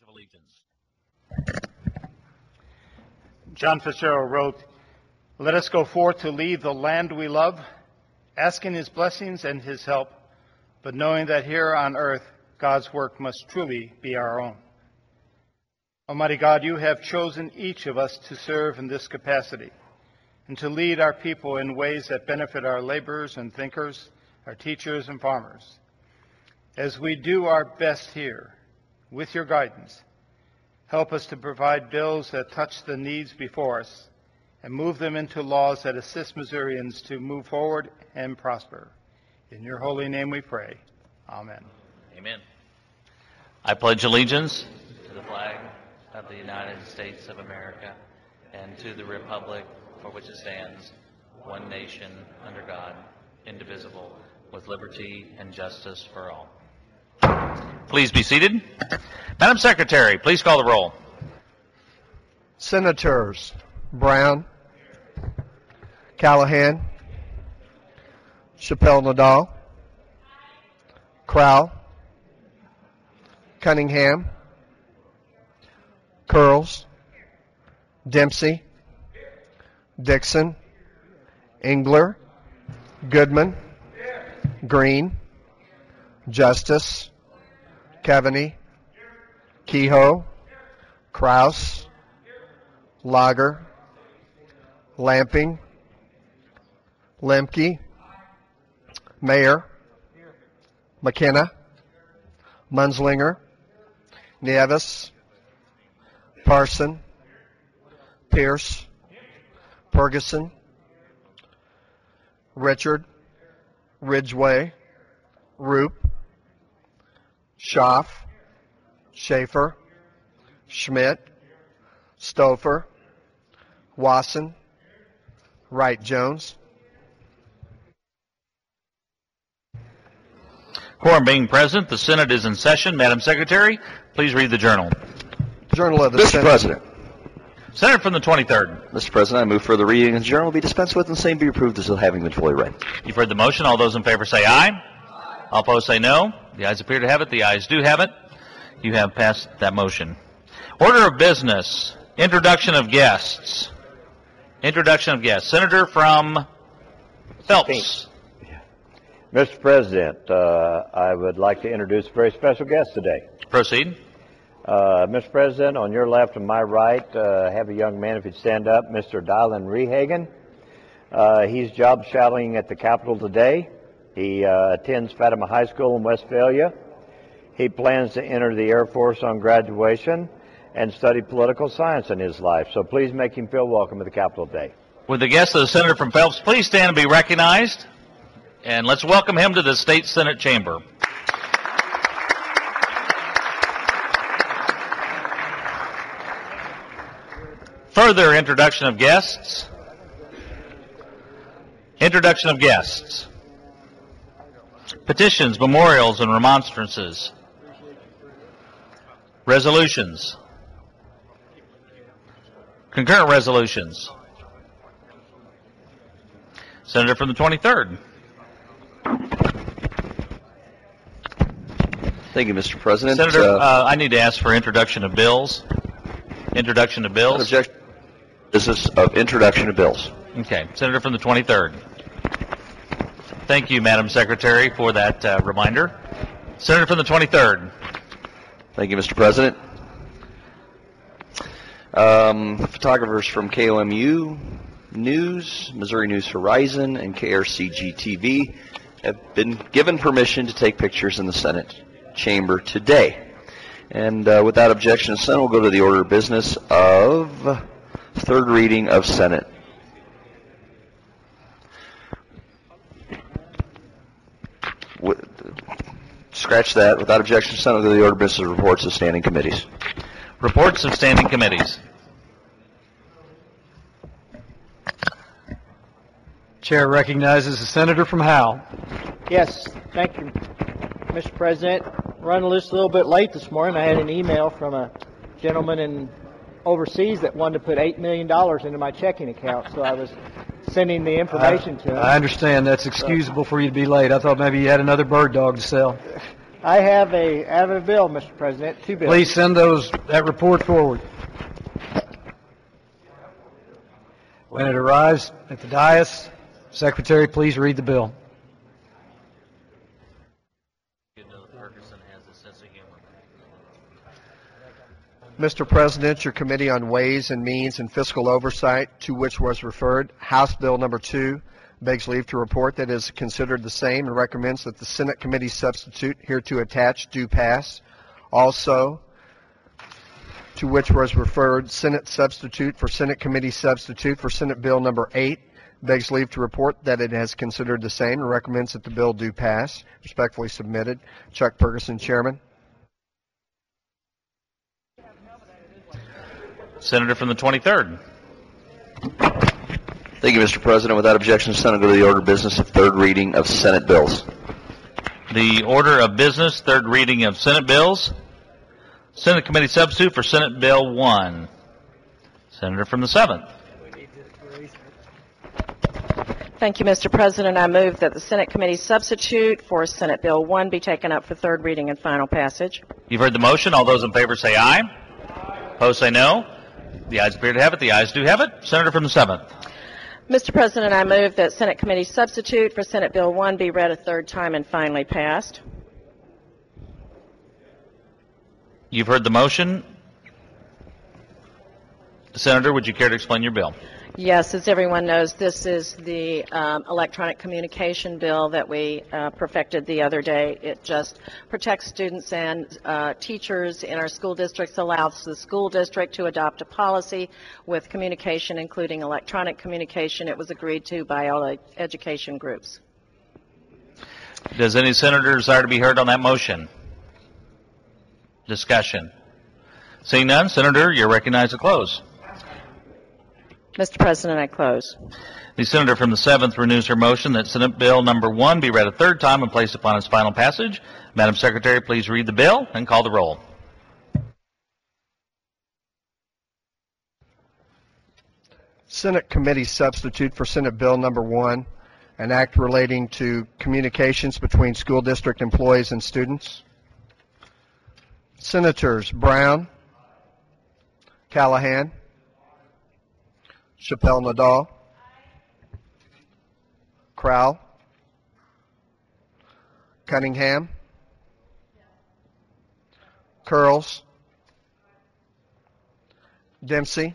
Pledge of Allegiance. John Fitzgerald wrote, "Let us go forth to leave the land we love, asking his blessings and his help, but knowing that here on earth God's work must truly be our own." Almighty God, you have chosen each of us to serve in this capacity and to lead our people in ways that benefit our laborers and thinkers, our teachers and farmers. As we do our best here, with your guidance, help us to provide bills that touch the needs before us and move them into laws that assist Missourians to move forward and prosper. In your holy name we pray. Amen. Amen. I pledge allegiance to the flag of the United States of America and to the republic for which it stands, one nation, under God, indivisible, with liberty and justice for all. Please be seated. Madam Secretary, please call the roll. Senators Brown, Callahan, Chappelle Nadal, Crowell, Cunningham, Curls, Dempsey, Dixon, Engler, Goodman, Green, Justice, Keaveney, Kehoe, Kraus, Lager, Lamping, Lemke, Mayer, McKenna, Munslinger, Nieves, Parson, Pierce, Ferguson, Richard, Ridgway, Roop, Schaaf, Schaefer, Schmidt, Stouffer, Wasson, Wright-Jones. Quorum being present, the Senate is in session. Madam Secretary, please read the journal. Journal of the Mr. Senate. President. Senator from the 23rd. Mr. President, I move for the reading of the journal be dispensed with and the same be approved as having been fully read. You've heard the motion. All those in favor say aye. All opposed say no. The ayes appear to have it. The ayes do have it. You have passed that motion. Order of business. Introduction of guests. Introduction of guests. Senator from Phelps. Mr. President, I would like to introduce a very special guest today. Proceed. Mr. President, on your left and my right, have a young man, if you'd stand up, Mr. Dylan Rehagen. He's job shadowing at the Capitol today. He attends Fatima High School in Westphalia. He plans to enter the Air Force on graduation and study political science in his life. So please make him feel welcome at the Capitol today. Would the guest of the Senator from Phelps please stand and be recognized? And let's welcome him to the State Senate chamber. Further introduction of guests. Introduction of guests. Petitions, memorials, and remonstrances. Resolutions. Concurrent resolutions. Senator from the 23rd. Thank you, Mr. President. Senator, I need to ask for introduction of bills. Introduction of bills. Objection. Business of introduction of bills. Okay. Senator from the 23rd. Thank you, Madam Secretary, for that reminder. Senator from the 23rd. Thank you, Mr. President. Photographers from KOMU News, Missouri News Horizon, and KRCG-TV have been given permission to take pictures in the Senate chamber today. And without objection, the Senate will go to the order of business of third reading of Senate. Scratch that. Without objection, the Senate will go to the order of business of reports of standing committees. Reports of standing committees. Chair recognizes the senator from Howell. Yes, thank you, Mr. President. Running a little bit late this morning. I had an email from a gentleman overseas that wanted to put $8 million into my checking account, so I was sending the information to him. I understand that's excusable for you to be late. I thought maybe you had another bird dog to sell. I have a bill, Mr. President, two bills. Please send that report forward. When it arrives at the dais, Secretary, please read the bill. Mr. President, your Committee on Ways and Means and Fiscal Oversight, to which was referred, House Bill Number 2, begs leave to report that it is considered the same and recommends that the Senate Committee substitute hereto attached do pass. Also, to which was referred, Senate substitute for Senate Committee substitute for Senate Bill Number 8, begs leave to report that it has considered the same and recommends that the bill do pass. Respectfully submitted. Chuck Ferguson, Chairman. Senator from the 23rd. Thank you, Mr. President. Without objection, the Senate go to the order of business of third reading of Senate bills. The order of business, third reading of Senate bills. Senate Committee substitute for Senate Bill 1. Senator from the 7th. Thank you, Mr. President. I move that the Senate Committee substitute for Senate Bill 1 be taken up for third reading and final passage. You've heard the motion. All those in favor say aye. Opposed say no. The ayes appear to have it. The ayes do have it. Senator from the 7th. Mr. President, I move that Senate Committee substitute for Senate Bill 1 be read a third time and finally passed. You've heard the motion. Senator, would you care to explain your bill? Yes, as everyone knows, this is the electronic communication bill that we perfected the other day. It just protects students and teachers in our school districts, allows the school district to adopt a policy with communication, including electronic communication. It was agreed to by all the education groups. Does any senator desire to be heard on that motion? Discussion. Seeing none, Senator, you're recognized to close. Mr. President, I close. The senator from the 7th renews her motion that Senate Bill Number 1 be read a third time and placed upon its final passage. Madam Secretary, please read the bill and call the roll. Senate Committee substitute for Senate Bill Number 1, an act relating to communications between school district employees and students. Senators Brown, Callahan, Chappelle Nadal, Crowell, Cunningham, Curls, Dempsey,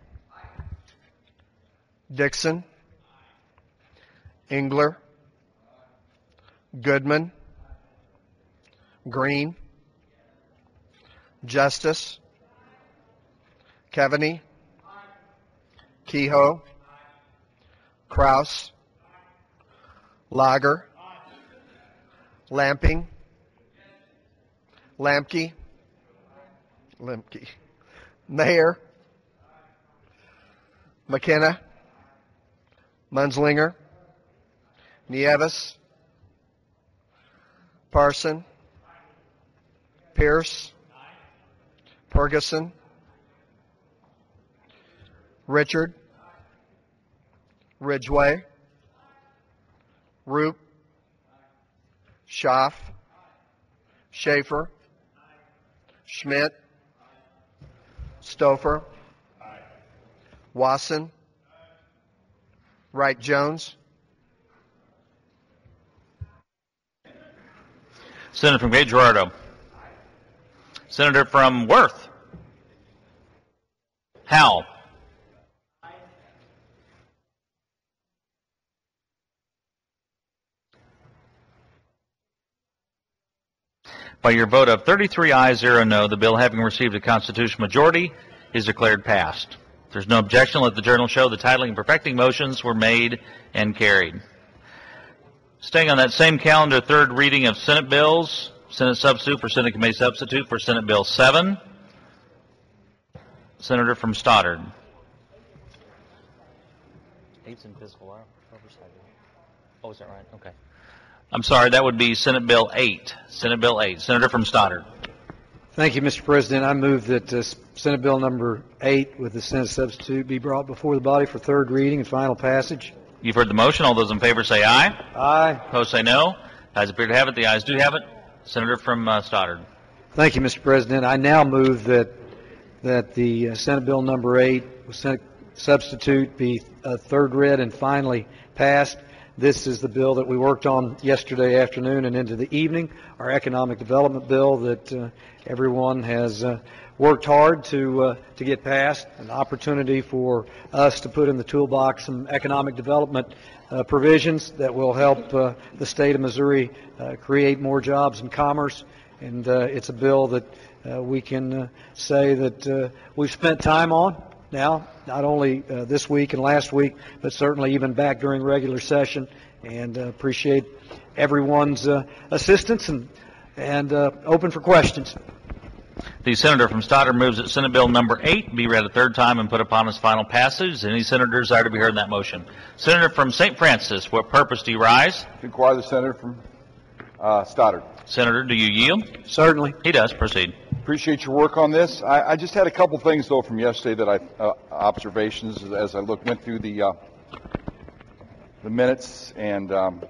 Dixon, Engler, Goodman, Green, Justice, Keaveney, Kehoe, Kraus, Lager, Lamping, Lamke, Mayer, McKenna, Munslinger, Nieves, Parson, Pierce, Ferguson, Richard, Ridgway, Roop, Schaaf, Schaefer, Schmidt, Stouffer, Wasson, Wright Jones. Senator from Gate Girardeau. Senator from Worth. Howell. By your vote of 33 ayes, 0 no, the bill having received a constitutional majority is declared passed. If there's no objection, let the journal show the titling and perfecting motions were made and carried. Staying on that same calendar, third reading of Senate bills, Senate substitute for Senate Committee substitute for Senate Bill 7. Senator from Stoddard. Eight's in fiscal oversight. Oh, is that right? Okay. I'm sorry, that would be Senate Bill 8. Senate Bill 8. Senator from Stoddard. Thank you, Mr. President. I move that Senate Bill Number 8 with the Senate substitute be brought before the body for third reading and final passage. You've heard the motion. All those in favor say aye. Aye. Opposed say no. Ayes appear to have it. The ayes do have it. Senator from Stoddard. Thank you, Mr. President. I now move that the Senate Bill number 8, Senate substitute, be third read and finally passed. This is the bill that we worked on yesterday afternoon and into the evening, our economic development bill that everyone has worked hard to get passed, an opportunity for us to put in the toolbox some economic development provisions that will help the state of Missouri create more jobs and commerce. And it's a bill that we can say that we've spent time on now, not only this week and last week, but certainly even back during regular session, and appreciate everyone's assistance and open for questions. The senator from Stoddard moves that Senate Bill number 8 be read a third time and put upon its final passage. Any senator desire to be heard in that motion? Senator from St. Francis, what purpose do you rise? To inquire the senator from Stoddard. Senator, do you yield? Certainly. He does. Proceed. Appreciate your work on this. I just had a couple things, though, from yesterday that observations as I went through the minutes, and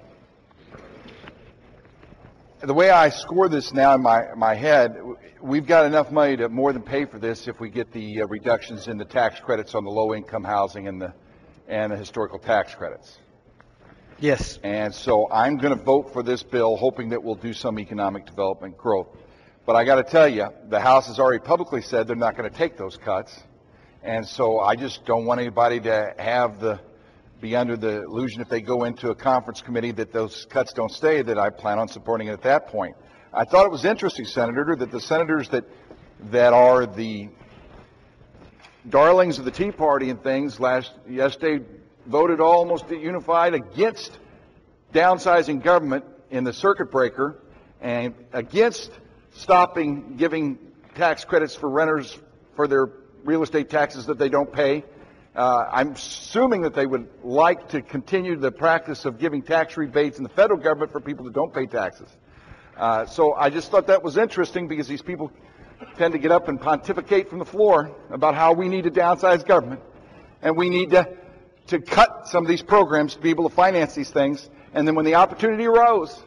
the way I score this now in my head, we've got enough money to more than pay for this if we get the reductions in the tax credits on the low-income housing and the historical tax credits. Yes. And so I'm going to vote for this bill, hoping that we'll do some economic development growth. But I got to tell you, the House has already publicly said they're not going to take those cuts, and so I just don't want anybody to be under the illusion if they go into a conference committee that those cuts don't stay, that I plan on supporting it at that point. I thought it was interesting, Senator, that the senators that are the darlings of the Tea Party and things yesterday voted almost unified against downsizing government in the circuit breaker and against stopping giving tax credits for renters for their real estate taxes that they don't pay. I'm assuming that they would like to continue the practice of giving tax rebates in the federal government for people that don't pay taxes. So I just thought that was interesting because these people tend to get up and pontificate from the floor about how we need to downsize government and we need to cut some of these programs to be able to finance these things. And then when the opportunity arose,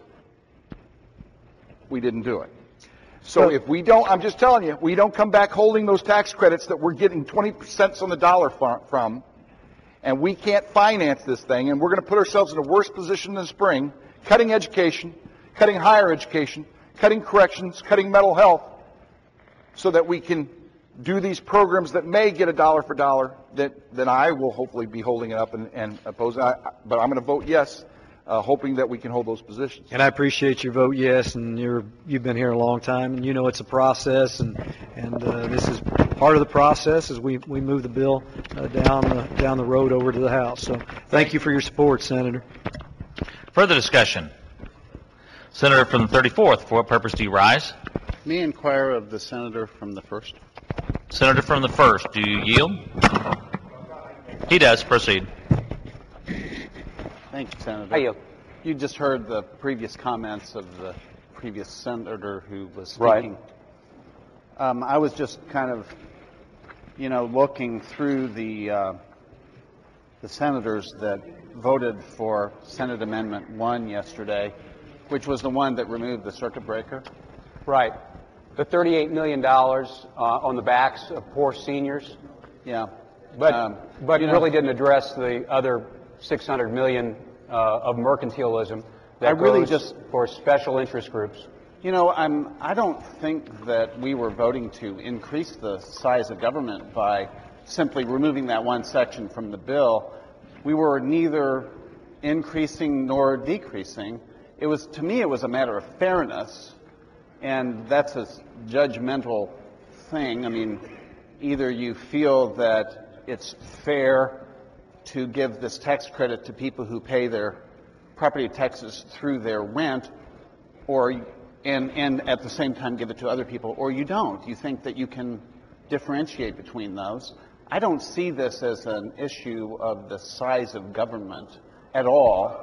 we didn't do it. So if we don't, I'm just telling you, we don't come back holding those tax credits that we're getting 20 cents on the dollar from, and we can't finance this thing, and we're going to put ourselves in a worse position in the spring, cutting education, cutting higher education, cutting corrections, cutting mental health, so that we can do these programs that may get a dollar for dollar, then I will hopefully be holding it up and opposing. But I'm going to vote yes, hoping that we can hold those positions. And I appreciate your vote yes, and you've been here a long time, and you know it's a process, and this is part of the process as we move the bill down the road over to the House. So thank you for your support, Senator. Further discussion. Senator from the 34th, for what purpose do you rise? May I inquire of the senator from the 1st? Senator from the 1st, do you yield? He does. Proceed. Thank you, Senator. I yield. You just heard the previous comments of the previous senator who was speaking. Right. I was just kind of, looking through the senators that voted for Senate Amendment 1 yesterday, which was the one that removed the circuit breaker. Right. The $38 million on the backs of poor seniors. Yeah. But really didn't address the other $600 million of mercantilism that goes for special interest groups. I don't think that we were voting to increase the size of government by simply removing that one section from the bill. We were neither increasing nor decreasing. To me, it was a matter of fairness, and that's a judgmental thing. I mean, either you feel that it's fair to give this tax credit to people who pay their property taxes through their rent, and at the same time give it to other people, or you don't. You think that you can differentiate between those. I don't see this as an issue of the size of government at all.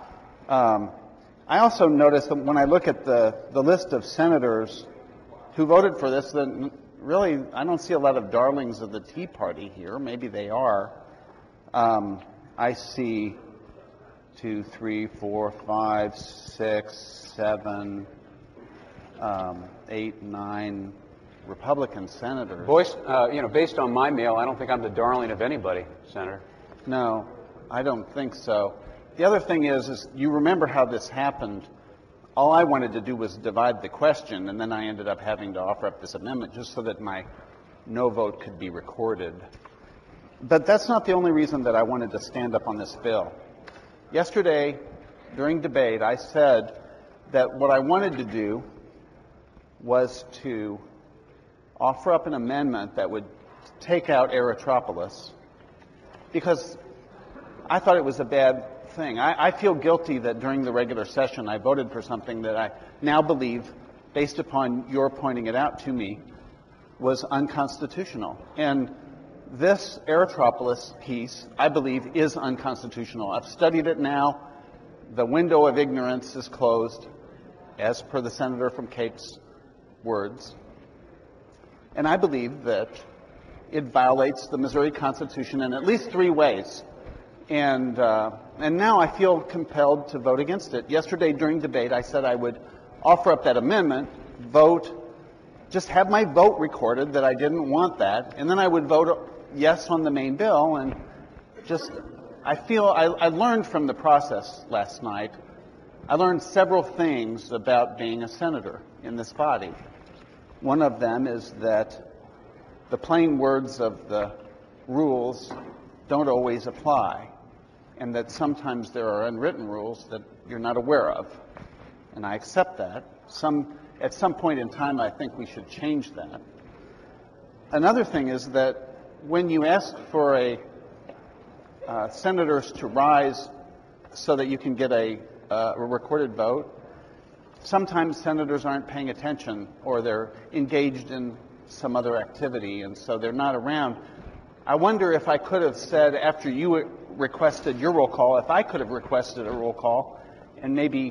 I also noticed that when I look at the list of senators who voted for this, then really I don't see a lot of darlings of the Tea Party here. Maybe they are. I see 2, 3, 4, 5, 6, 7, 8, 9 Republican senators. Boyce, based on my mail, I don't think I'm the darling of anybody, Senator. No, I don't think so. The other thing is you remember how this happened. All I wanted to do was divide the question, and then I ended up having to offer up this amendment just so that my no vote could be recorded. But that's not the only reason that I wanted to stand up on this bill. Yesterday, during debate, I said that what I wanted to do was to offer up an amendment that would take out Eritropoulos, because I thought it was a bad thing. I feel guilty that during the regular session I voted for something that I now believe, based upon your pointing it out to me, was unconstitutional. And this Eritropoulos piece, I believe, is unconstitutional. I've studied it now. The window of ignorance is closed, as per the senator from Cape's words. And I believe that it violates the Missouri Constitution in at least 3 ways. And now I feel compelled to vote against it. Yesterday during debate, I said I would offer up that amendment, just have my vote recorded that I didn't want that, and then I would vote yes on the main bill. And I learned from the process last night, I learned several things about being a senator in this body. One of them is that the plain words of the rules don't always apply, and that sometimes there are unwritten rules that you're not aware of. And I accept that. At some point in time, I think we should change that. Another thing is that when you ask for senators to rise so that you can get a recorded vote, sometimes senators aren't paying attention, or they're engaged in some other activity, and so they're not around. I wonder if I could have said, after you requested your roll call, if I could have requested a roll call and maybe,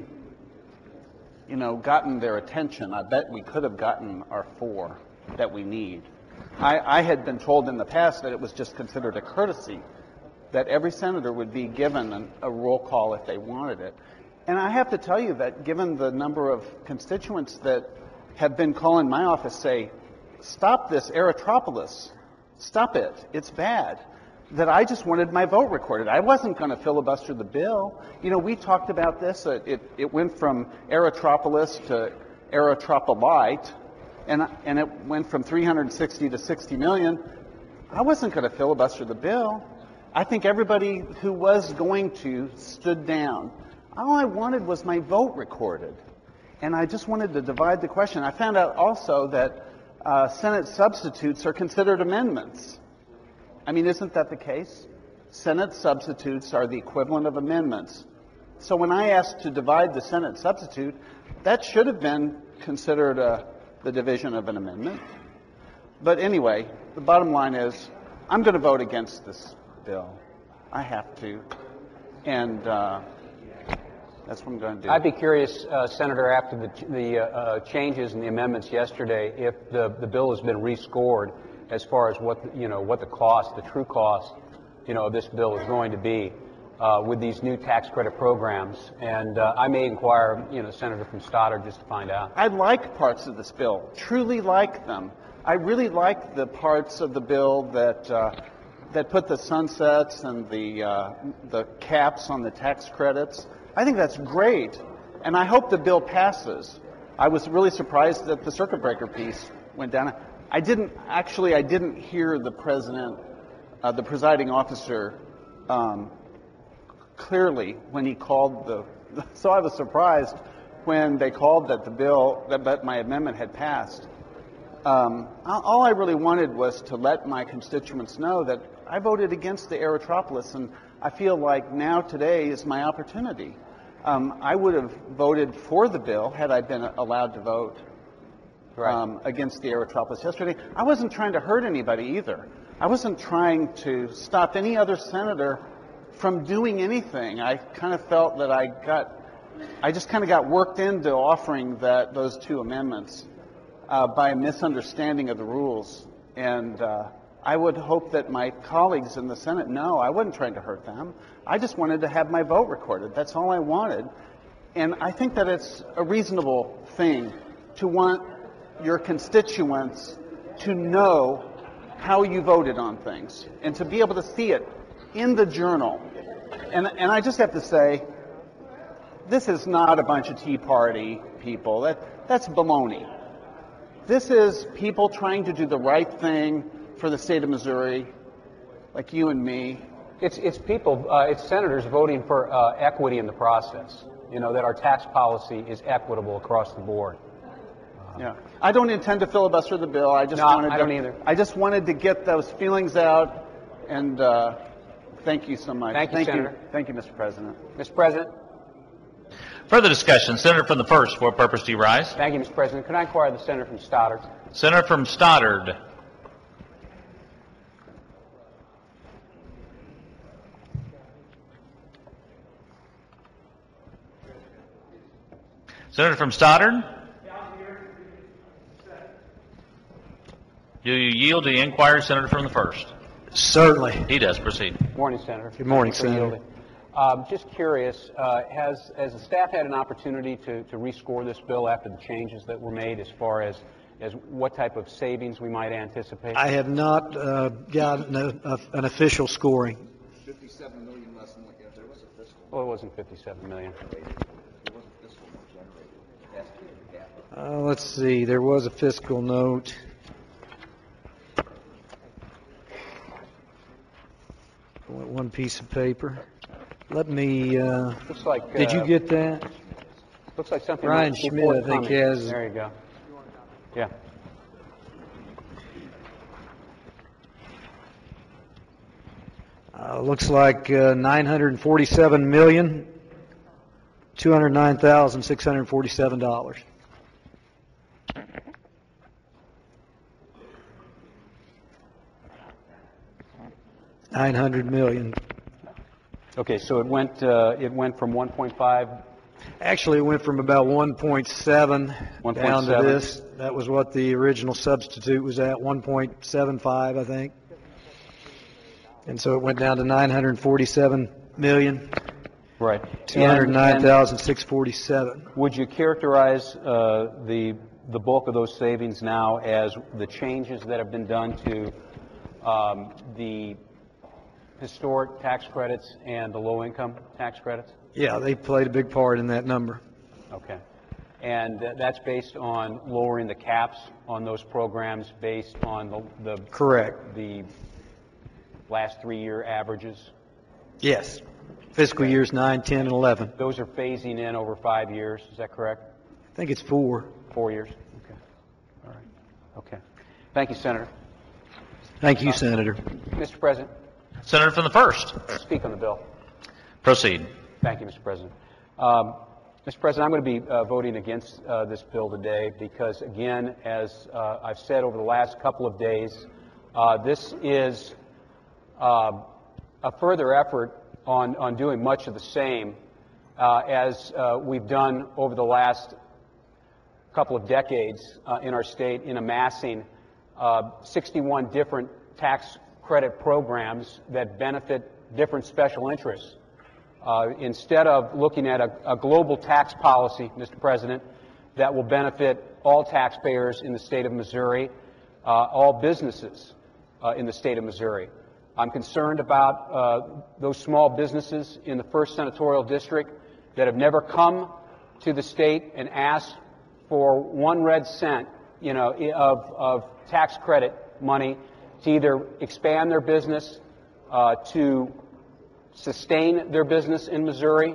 gotten their attention. I bet we could have gotten our 4 that we need. I had been told in the past that it was just considered a courtesy that every senator would be given a roll call if they wanted it. And I have to tell you that given the number of constituents that have been calling my office say, stop this Eritropoulos, stop it, it's bad, that I just wanted my vote recorded. I wasn't going to filibuster the bill. We talked about this. It went from Eritropoulos to Eritropolite, and it went from 360 to 60 million. I wasn't going to filibuster the bill. I think everybody who was going to stood down. All I wanted was my vote recorded, and I just wanted to divide the question. I found out also that Senate substitutes are considered amendments. I mean, isn't that the case? Senate substitutes are the equivalent of amendments. So when I asked to divide the Senate substitute, that should have been considered the division of an amendment. But anyway, the bottom line is, I'm going to vote against this bill. I have to. And that's what I'm going to do. I'd be curious, Senator, after the changes in the amendments yesterday, if the bill has been rescored as far as what the true cost, of this bill is going to be with these new tax credit programs. And I may inquire, Senator from Stoddard, just to find out. I like parts of this bill, truly like them. I really like the parts of the bill that put the sunsets and the caps on the tax credits. I think that's great, and I hope the bill passes. I was really surprised that the circuit breaker piece went down. I didn't hear the president, the presiding officer, clearly when he called so I was surprised when they called that my amendment had passed. All I really wanted was to let my constituents know that I voted against the Eritropoulos, and I feel like now today is my opportunity. I would have voted for the bill had I been allowed to vote against the Eritropoulos yesterday. I wasn't trying to hurt anybody either. I wasn't trying to stop any other senator from doing anything. I kind of felt that I just kind of got worked into offering those 2 amendments by a misunderstanding of the rules. And I would hope that my colleagues in the Senate know I wasn't trying to hurt them. I just wanted to have my vote recorded. That's all I wanted. And I think that it's a reasonable thing to want your constituents to know how you voted on things and to be able to see it in the journal. And I just have to say, this is not a bunch of Tea Party people. That's baloney. This is people trying to do the right thing for the state of Missouri, like you and me. It's people, it's senators voting for equity in the process. You know, that our tax policy is equitable across the board. Yeah, I don't intend to filibuster the bill. I don't either. I just wanted to get those feelings out, and thank you so much. Thank you, Senator. Thank you, Mr. President. Mr. President. Further discussion. Senator from the 1st, for what purpose do you rise? Thank you, Mr. President. Could I inquire the senator from Stoddard? Senator from Stoddard. Senator from Stoddard? Do you yield to the inquiry, Senator from the 1st? Certainly. He does. Proceed. Good morning, Senator. Good morning, Thank you for Senator. yielding. Just curious, has the staff had an opportunity to rescore this bill after the changes that were made as far as what type of savings we might anticipate? I have not gotten an official scoring. 57 million less than what you have. There was a fiscal. Well, it wasn't 57 million. There was a fiscal note generated. It has to be the gap. Let's see. There was a fiscal note. One piece of paper. Let me. Looks like. Did you get that? Looks like something. Brian might be Schmidt, I think, forthcoming. has. There you go. Yeah. Looks like $947,209,647. $900 million. Okay, so it went from 1.5. Actually, it went from about 1.7 down to 1.7. this. That was what the original substitute was at, 1.75, I think. And so it went down to 947 million. Right. 209,647. Would you characterize the bulk of those savings now as the changes that have been done to the historic tax credits and the low-income tax credits? Yeah, they played a big part in that number. Okay. And that's based on lowering the caps on those programs based on the Correct. The last 3-year averages? Yes. Fiscal years 9, 10, and 11. Those are phasing in over 5 years, is that correct? I think it's 4. 4 years? Okay. All right. Okay. Thank you, Senator. Thank you, Senator. Mr. President, Senator from the 1st. speak on the bill. Proceed. Thank you, Mr. President. Mr. President, I'm going to be voting against this bill today because, again, as I've said over the last couple of days, this is a further effort on doing much of the same as we've done over the last couple of decades in our state in amassing 61 different tax credit programs that benefit different special interests. Instead of looking at a global tax policy, Mr. President, that will benefit all taxpayers in the state of Missouri, all businesses in the state of Missouri. I'm concerned about those small businesses in the 1st Senatorial District that have never come to the state and asked for 1 red cent, of tax credit money to either expand their business, to sustain their business in Missouri,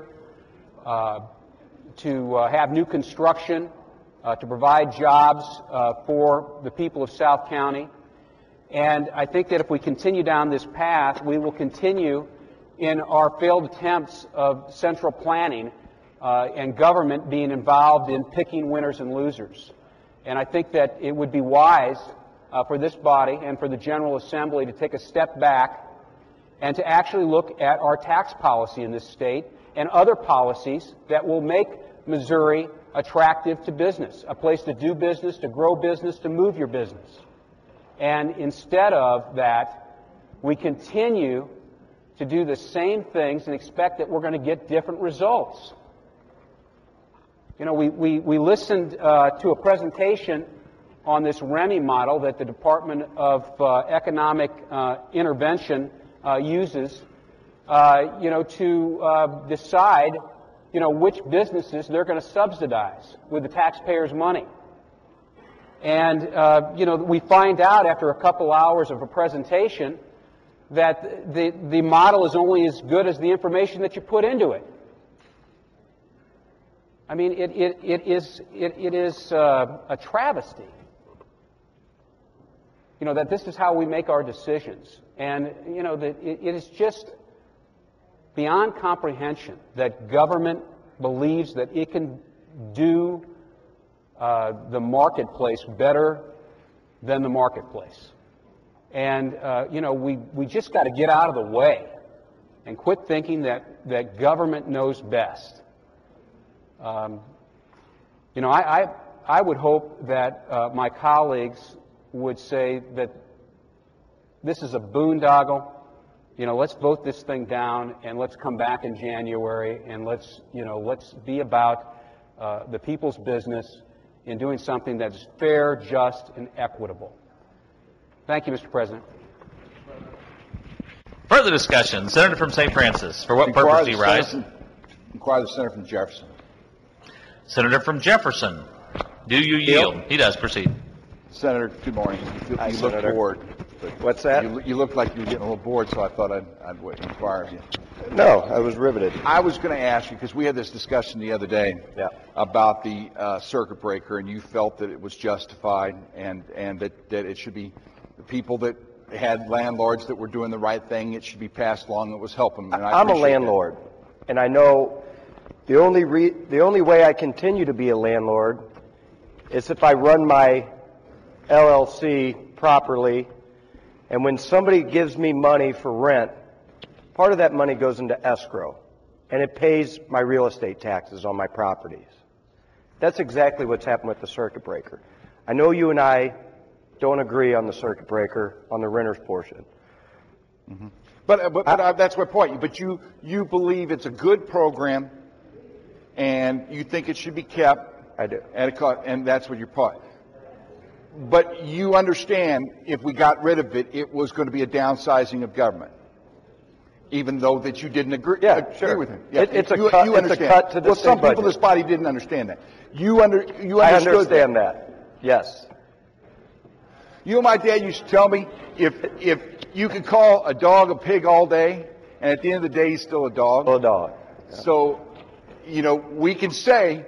to have new construction, to provide jobs for the people of South County. And I think that if we continue down this path, we will continue in our failed attempts of central planning and government being involved in picking winners and losers. And I think that it would be wise for this body and for the General Assembly to take a step back and to actually look at our tax policy in this state and other policies that will make Missouri attractive to business, a place to do business, to grow business, to move your business. And instead of that, we continue to do the same things and expect that we're going to get different results. You know, we listened to a presentation on this REMI model that the Department of Economic Intervention uses, you know, to decide, you know, which businesses they're going to subsidize with the taxpayers' money. And, you know, we find out after a couple hours of a presentation that the model is only as good as the information that you put into it. I mean, it is a travesty, you know, that this is how we make our decisions. And, you know, that it is just beyond comprehension that government believes that it can do the marketplace better than the marketplace. And, you know, we just got to get out of the way and quit thinking that government knows best. You know, I would hope that my colleagues would say that this is a boondoggle. You know, let's vote this thing down and let's come back in January and let's be about the people's business in doing something that's fair, just, and equitable. Thank you, Mr. President. Further discussion. Senator from St. Francis. For what purpose do you rise? Inquire the senator from Jefferson. Senator from Jefferson. Do you yield? He does. Proceed. Senator, good morning. You look bored. What's that? You look like you were getting a little bored, so I thought I'd inquire of you. No, I was riveted. I was going to ask you, because we had this discussion the other day about the circuit breaker, and you felt that it was justified and that it should be the people that had landlords that were doing the right thing, it should be passed along, it was helping them. I'm a landlord, and I know the only way I continue to be a landlord is if I run my LLC properly, and when somebody gives me money for rent, part of that money goes into escrow, and it pays my real estate taxes on my properties. That's exactly what's happened with the circuit breaker. I know you and I don't agree on the circuit breaker on the renter's portion. Mm-hmm. But that's my point. But you believe it's a good program, and you think it should be kept. I do. And that's what your point. But you understand if we got rid of it, it was going to be a downsizing of government, even though that you didn't agree with him. Yeah. It's a cut to the Well, some people in this body didn't understand that. You understood that. Yes. You and my dad used to tell me if you could call a dog a pig all day, and at the end of the day he's still a dog. Still a dog. Yeah. So, you know, we can say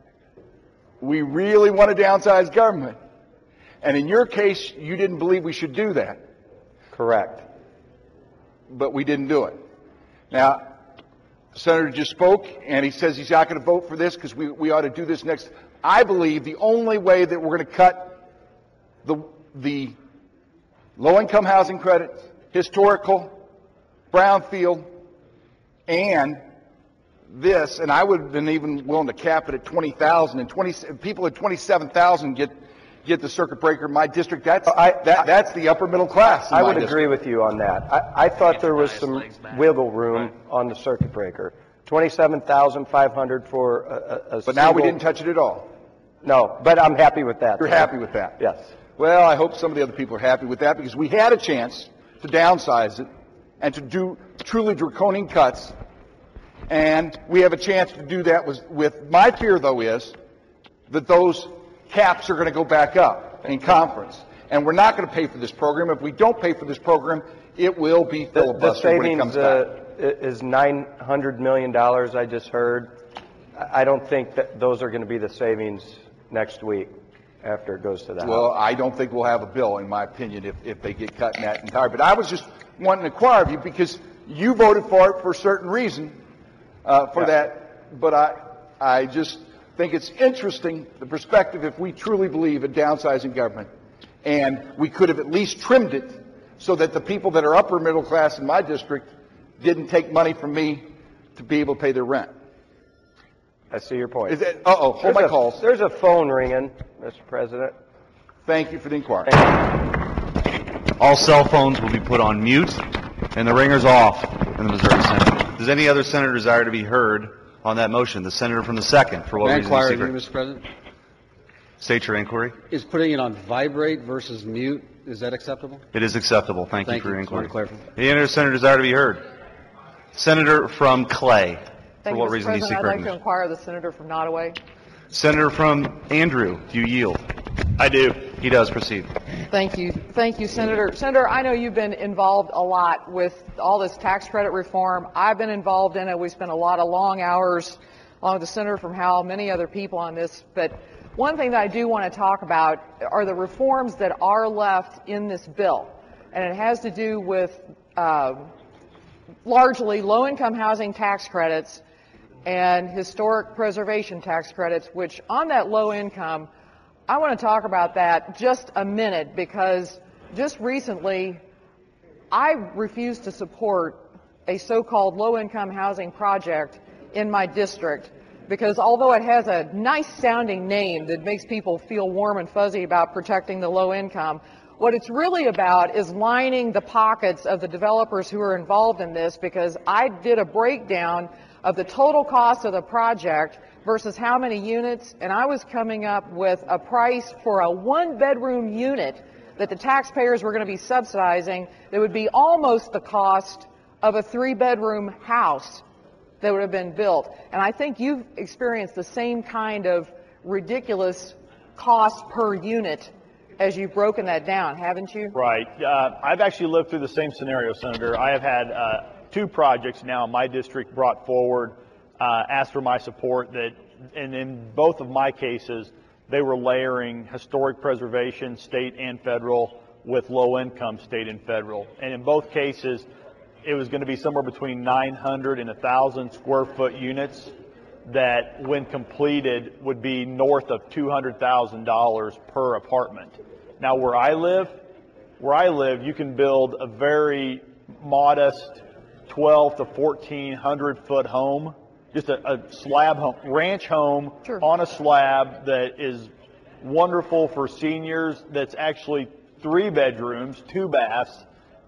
we really want to downsize government. And in your case, you didn't believe we should do that. Correct. But we didn't do it. Now, the senator just spoke, and he says he's not going to vote for this because we ought to do this next. I believe the only way that we're going to cut the low-income housing credits, historical, brownfield, and this, and I would have been even willing to cap it at 20,000, and people at 27,000 get the circuit breaker in my district. That's the upper middle class. I would agree with you on that. I thought there was some wiggle room on the circuit breaker. 27,500 for a But now we didn't touch it at all. No, but I'm happy with that. You're happy with that? Yes. Well, I hope some of the other people are happy with that because we had a chance to downsize it and to do truly draconian cuts, and we have a chance to do that with my fear, though, is that those caps are going to go back up in conference, and we're not going to pay for this program. If we don't pay for this program, it will be filibustered when it comes back. The savings is $900 million, I just heard. I don't think that those are going to be the savings next week after it goes to the House. Well, I don't think we'll have a bill, in my opinion, if they get cut in that entire. But I was just wanting to inquire of you because you voted for it for a certain reason that. But I just think it's interesting, the perspective, if we truly believe in downsizing government, and we could have at least trimmed it so that the people that are upper middle class in my district didn't take money from me to be able to pay their rent. I see your point. Hold my calls. There's a phone ringing, Mr. President. Thank you for the inquiry. All cell phones will be put on mute, and the ringer's off in the Missouri Senate. Does any other senator desire to be heard On that motion, the senator from the 2nd, for what May I reason inquire is of you, secret? Mr. President? State your inquiry. Is putting it on vibrate versus mute, is that acceptable? It is acceptable. Thank you for your Just wanted inquiry. to clarify. Any other senator desire to be heard? Senator from Clay. For Thank you, what Mr. reason do you President. seek I'd like to recognition? inquire the senator from Nottoway. Senator from Andrew, do you yield? I do. He does. Proceed. Thank you. Thank you, Senator. Senator, I know you've been involved a lot with all this tax credit reform. I've been involved in it. We spent a lot of long hours along with the senator from Howell, many other people on this. But one thing that I do want to talk about are the reforms that are left in this bill. And it has to do with largely low-income housing tax credits and historic preservation tax credits, which on that low income, I want to talk about that just a minute because just recently I refused to support a so-called low-income housing project in my district because although it has a nice sounding name that makes people feel warm and fuzzy about protecting the low income, what it's really about is lining the pockets of the developers who are involved in this because I did a breakdown of the total cost of the project versus how many units, and I was coming up with a price for a one-bedroom unit that the taxpayers were going to be subsidizing that would be almost the cost of a three-bedroom house that would have been built. And I think you've experienced the same kind of ridiculous cost per unit as you've broken that down, haven't you? Right. I've actually lived through the same scenario, Senator. I have had two projects now in my district brought forward, asked for my support, and in both of my cases, they were layering historic preservation, state and federal, with low-income state and federal. And in both cases, it was going to be somewhere between 900 and 1,000 square foot units that, when completed, would be north of $200,000 per apartment. Now, where I live, you can build a very modest 12 to 1,400 foot home, just a slab home, ranch home on a slab that is wonderful for seniors. That's actually 3 bedrooms, 2 baths,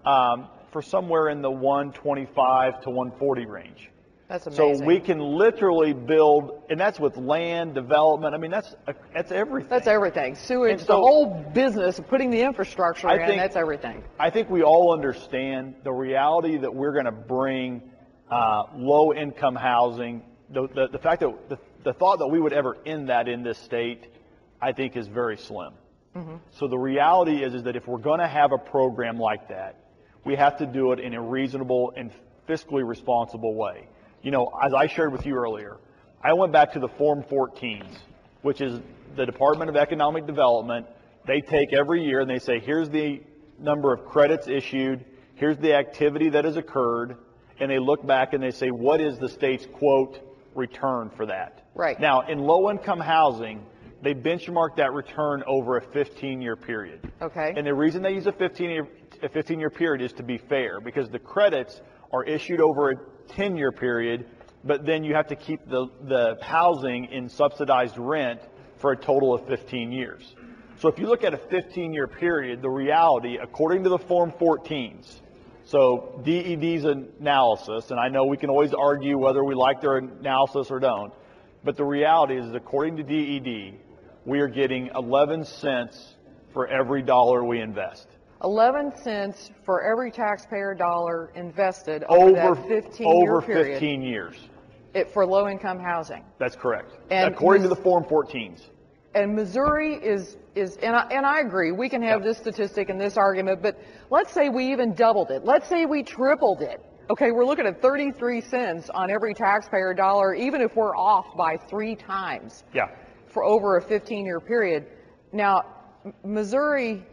for somewhere in the 125 to 140 range. That's amazing. So we can literally build, and that's with land development. I mean, that's everything. That's everything. Sewage, So, the whole business of putting the infrastructure in, that's everything. I think we all understand the reality that we're going to bring low-income housing. The fact that the thought that we would ever end that in this state, I think, is very slim. Mm-hmm. So the reality is that if we're going to have a program like that, we have to do it in a reasonable and fiscally responsible way. You know, as I shared with you earlier, I went back to the Form 14s, which is the Department of Economic Development. They take every year and they say, here's the number of credits issued, here's the activity that has occurred, and they look back and they say, what is the state's, quote, return for that? Right. Now, in low-income housing, they benchmark that return over a 15-year period. Okay. And the reason they use a 15-year period is to be fair, because the credits are issued over a 10-year period, but then you have to keep the housing in subsidized rent for a total of 15 years. So if you look at a 15-year period, the reality, according to the Form 14s, so DED's analysis, and I know we can always argue whether we like their analysis or don't, but the reality is, according to DED, we are getting 11 cents for every dollar we invest. 11 cents for every taxpayer dollar invested over that 15-year over period. 15 years. For low-income housing. That's correct. And according to the Form 14s. And Missouri is and I agree, we can have this statistic and this argument, but let's say we even doubled it. Let's say we tripled it. Okay, we're looking at 33 cents on every taxpayer dollar, even if we're off by 3 times. Yeah. For over a 15-year period. Now, Missouri,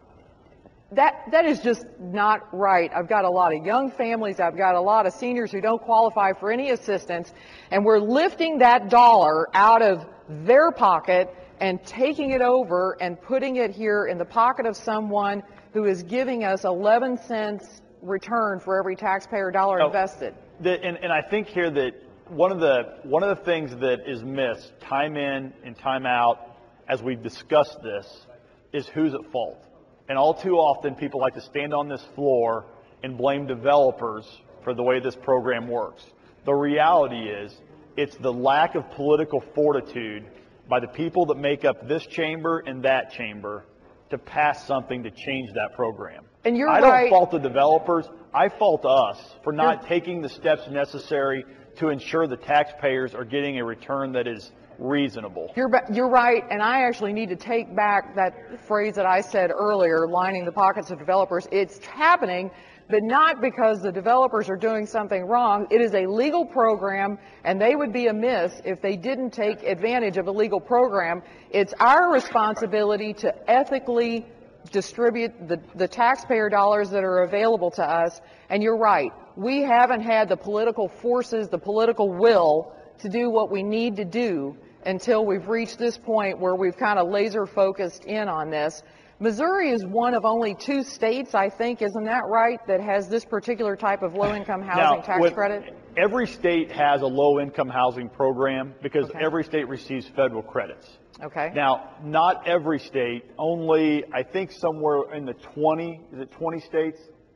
that is just not right. I've got a lot of young families, I've got a lot of seniors who don't qualify for any assistance, and we're lifting that dollar out of their pocket and taking it over and putting it here in the pocket of someone who is giving us 11 cents return for every taxpayer dollar invested. And I think here that one of the things that is missed time in and time out as we discuss this is who's at fault. And all too often people like to stand on this floor and blame developers for the way this program works. The reality is It's the lack of political fortitude by the people that make up this chamber and that chamber to pass something to change that program. And you're I right. don't fault the developers. I fault us for not taking the steps necessary to ensure the taxpayers are getting a return that is reasonable. You're right, and I actually need to take back that phrase that I said earlier, lining the pockets of developers. It's happening, but not because the developers are doing something wrong. It is a legal program, and they would be amiss if they didn't take advantage of a legal program. It's our responsibility to ethically distribute the taxpayer dollars that are available to us. And you're right, we haven't had the political forces, the political will to do what we need to do until we've reached this point where we've kind of laser focused in on this. Missouri is one of only 2 states, I think, isn't that right, that has this particular type of low-income housing tax credit? Every state has a low-income housing program because every state receives federal credits. Okay. Now, not every state, only I think somewhere in the 20 states?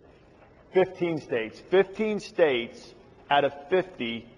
15 states. 15 states out of 50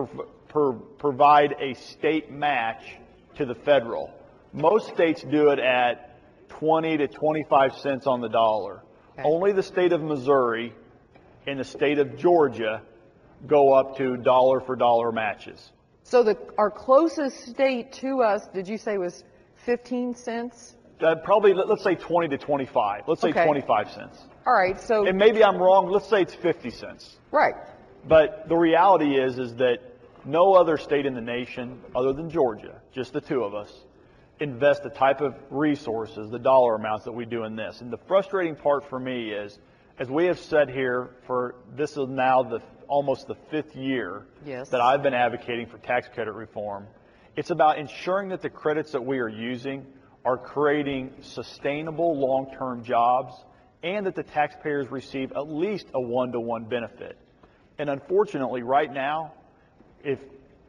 provide a state match to the federal. Most states do it at 20 to 25 cents on the dollar. Okay. Only the state of Missouri and the state of Georgia go up to dollar for dollar matches. So our closest state to us, did you say was 15 cents? Probably, let's say 20 to 25. Let's say 25 cents. All right, so... And maybe I'm wrong. Let's say it's 50 cents. Right. But the reality is that no other state in the nation, other than Georgia, just the 2 of us, invest the type of resources, the dollar amounts that we do in this. And the frustrating part for me is, as we have said here for this is now almost the 5th year that I've been advocating for tax credit reform, it's about ensuring that the credits that we are using are creating sustainable long-term jobs and that the taxpayers receive at least a one-to-one benefit. And unfortunately, right now, if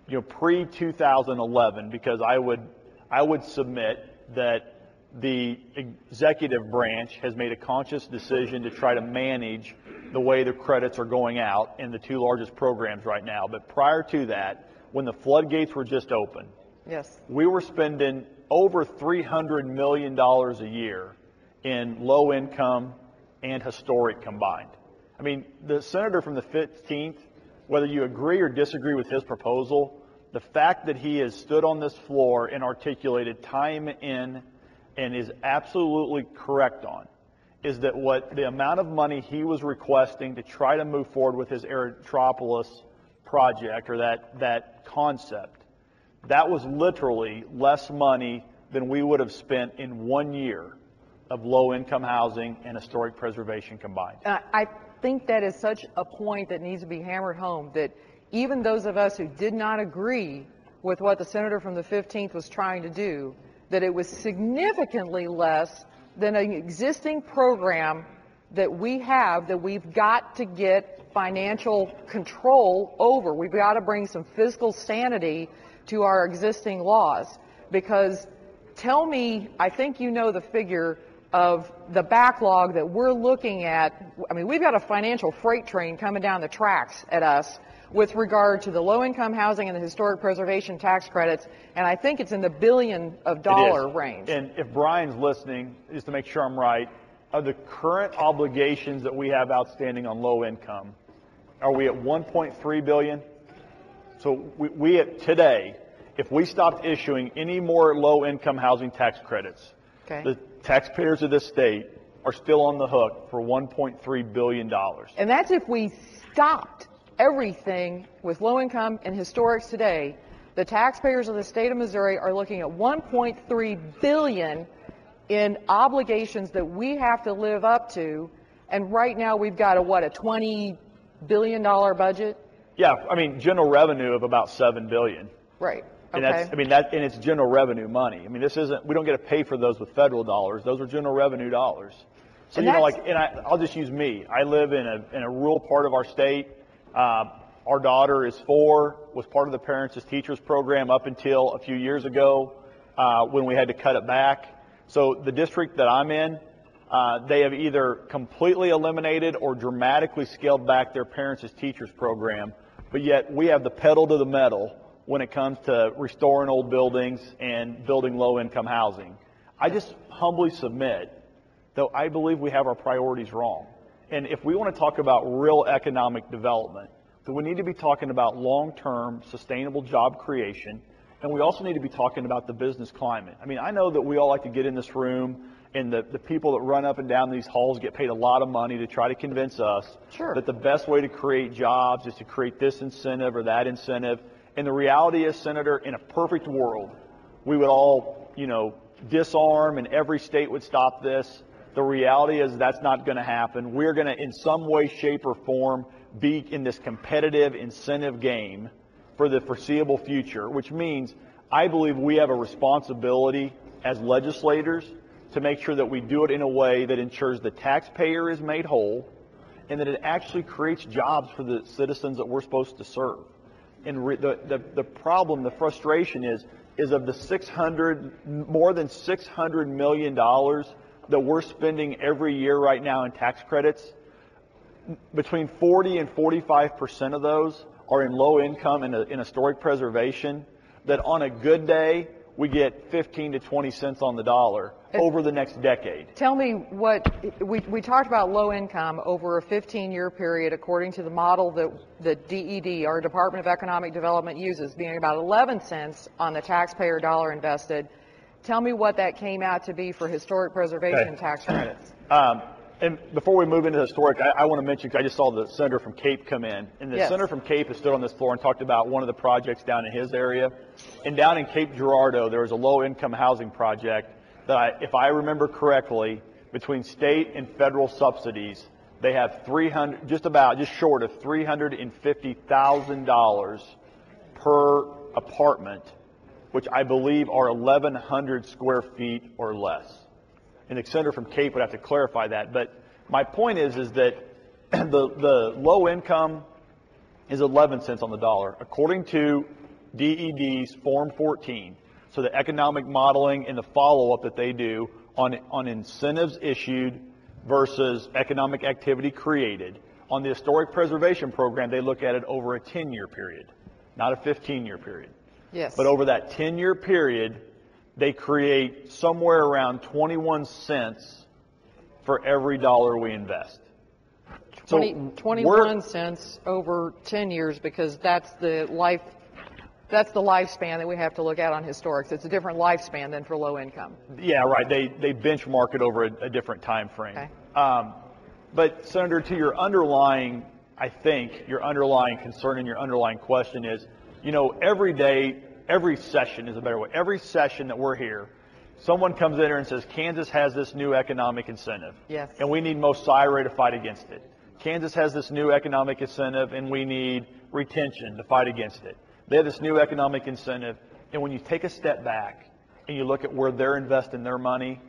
pre-2011, because I would submit that the executive branch has made a conscious decision to try to manage the way the credits are going out in the 2 largest programs right now. But prior to that, when the floodgates were just open, we were spending over $300 million a year in low income and historic combined. I mean, the senator from the 15th, whether you agree or disagree with his proposal, the fact that he has stood on this floor and articulated time in and is absolutely correct on is that the amount of money he was requesting to try to move forward with his Aerotropolis project or that concept, that was literally less money than we would have spent in 1 year of low-income housing and historic preservation combined. I think that is such a point that needs to be hammered home, that even those of us who did not agree with what the senator from the 15th was trying to do, that it was significantly less than an existing program that we have that we've got to get financial control over. We've got to bring some fiscal sanity to our existing laws. Because tell me, I think you know the figure of the backlog that we're looking at. I mean, we've got a financial freight train coming down the tracks at us with regard to the low-income housing and the historic preservation tax credits, and I think it's in the $billion range. And if Brian's listening, just to make sure I'm right, of the current obligations that we have outstanding on low income, are we at $1.3 billion? So we today, if we stopped issuing any more low-income housing tax credits, the taxpayers of this state are still on the hook for $1.3 billion. And that's if we stopped everything with low income and historics today. The taxpayers of the state of Missouri are looking at $1.3 billion in obligations that we have to live up to. And right now we've got a $20 billion budget? Yeah, I mean, general revenue of about $7 billion. Right. And and it's general revenue money. I mean, we don't get to pay for those with federal dollars. Those are general revenue dollars. So, I'll just use me. I live in a rural part of our state. Our daughter is 4, was part of the Parents as Teachers program up until a few years ago when we had to cut it back. So the district that I'm in, they have either completely eliminated or dramatically scaled back their Parents as Teachers program, but yet we have the pedal to the metal when it comes to restoring old buildings and building low-income housing. I just humbly submit, though I believe we have our priorities wrong. And if we want to talk about real economic development, then we need to be talking about long-term sustainable job creation, and we also need to be talking about the business climate. I mean, I know that we all like to get in this room, and the people that run up and down these halls get paid a lot of money to try to convince us that the best way to create jobs is to create this incentive or that incentive. And the reality is, Senator, in a perfect world, we would all, disarm and every state would stop this. The reality is that's not going to happen. We're going to, in some way, shape, or form, be in this competitive incentive game for the foreseeable future, which means I believe we have a responsibility as legislators to make sure that we do it in a way that ensures the taxpayer is made whole and that it actually creates jobs for the citizens that we're supposed to serve. And the problem, the frustration is of the more than $600 million that we're spending every year right now in tax credits, between 40 and 45% of those are in low income and in historic preservation, that on a good day, we get 15 to 20 cents on the dollar over the next decade. Tell me what, we talked about low income over a 15-year period according to the model that DED, our Department of Economic Development, uses, being about 11 cents on the taxpayer dollar invested. Tell me what that came out to be for historic preservation tax credits. And before we move into historic, I want to mention, because I just saw the senator from Cape come in, and the senator from Cape has stood on this floor and talked about one of the projects down in his area. And down in Cape Girardeau, there was a low-income housing project that, if I remember correctly, between state and federal subsidies, they have just short of $350,000 per apartment, which I believe are 1,100 square feet or less. And the senator from Cape would have to clarify that. But my point is that the low income is 11 cents on the dollar. According to DED's Form 14, so the economic modeling and the follow-up that they do on incentives issued versus economic activity created, on the historic preservation program, they look at it over a 10-year period, not a 15-year period. Yes. But over that 10-year period, they create somewhere around 21 cents for every dollar we invest. 21 cents over 10 years, because that's the lifespan that we have to look at on historics. It's a different lifespan than for low income. Yeah, right. They benchmark it over a different time frame. Okay. But Senator, to your underlying concern and your underlying question is, every day, every session is a better way. Every session that we're here, someone comes in here and says, Kansas has this new economic incentive. Yes. And we need Most SIRE to fight against it. Kansas has this new economic incentive and we need retention to fight against it. They have this new economic incentive. And when you take a step back and you look at where they're investing their money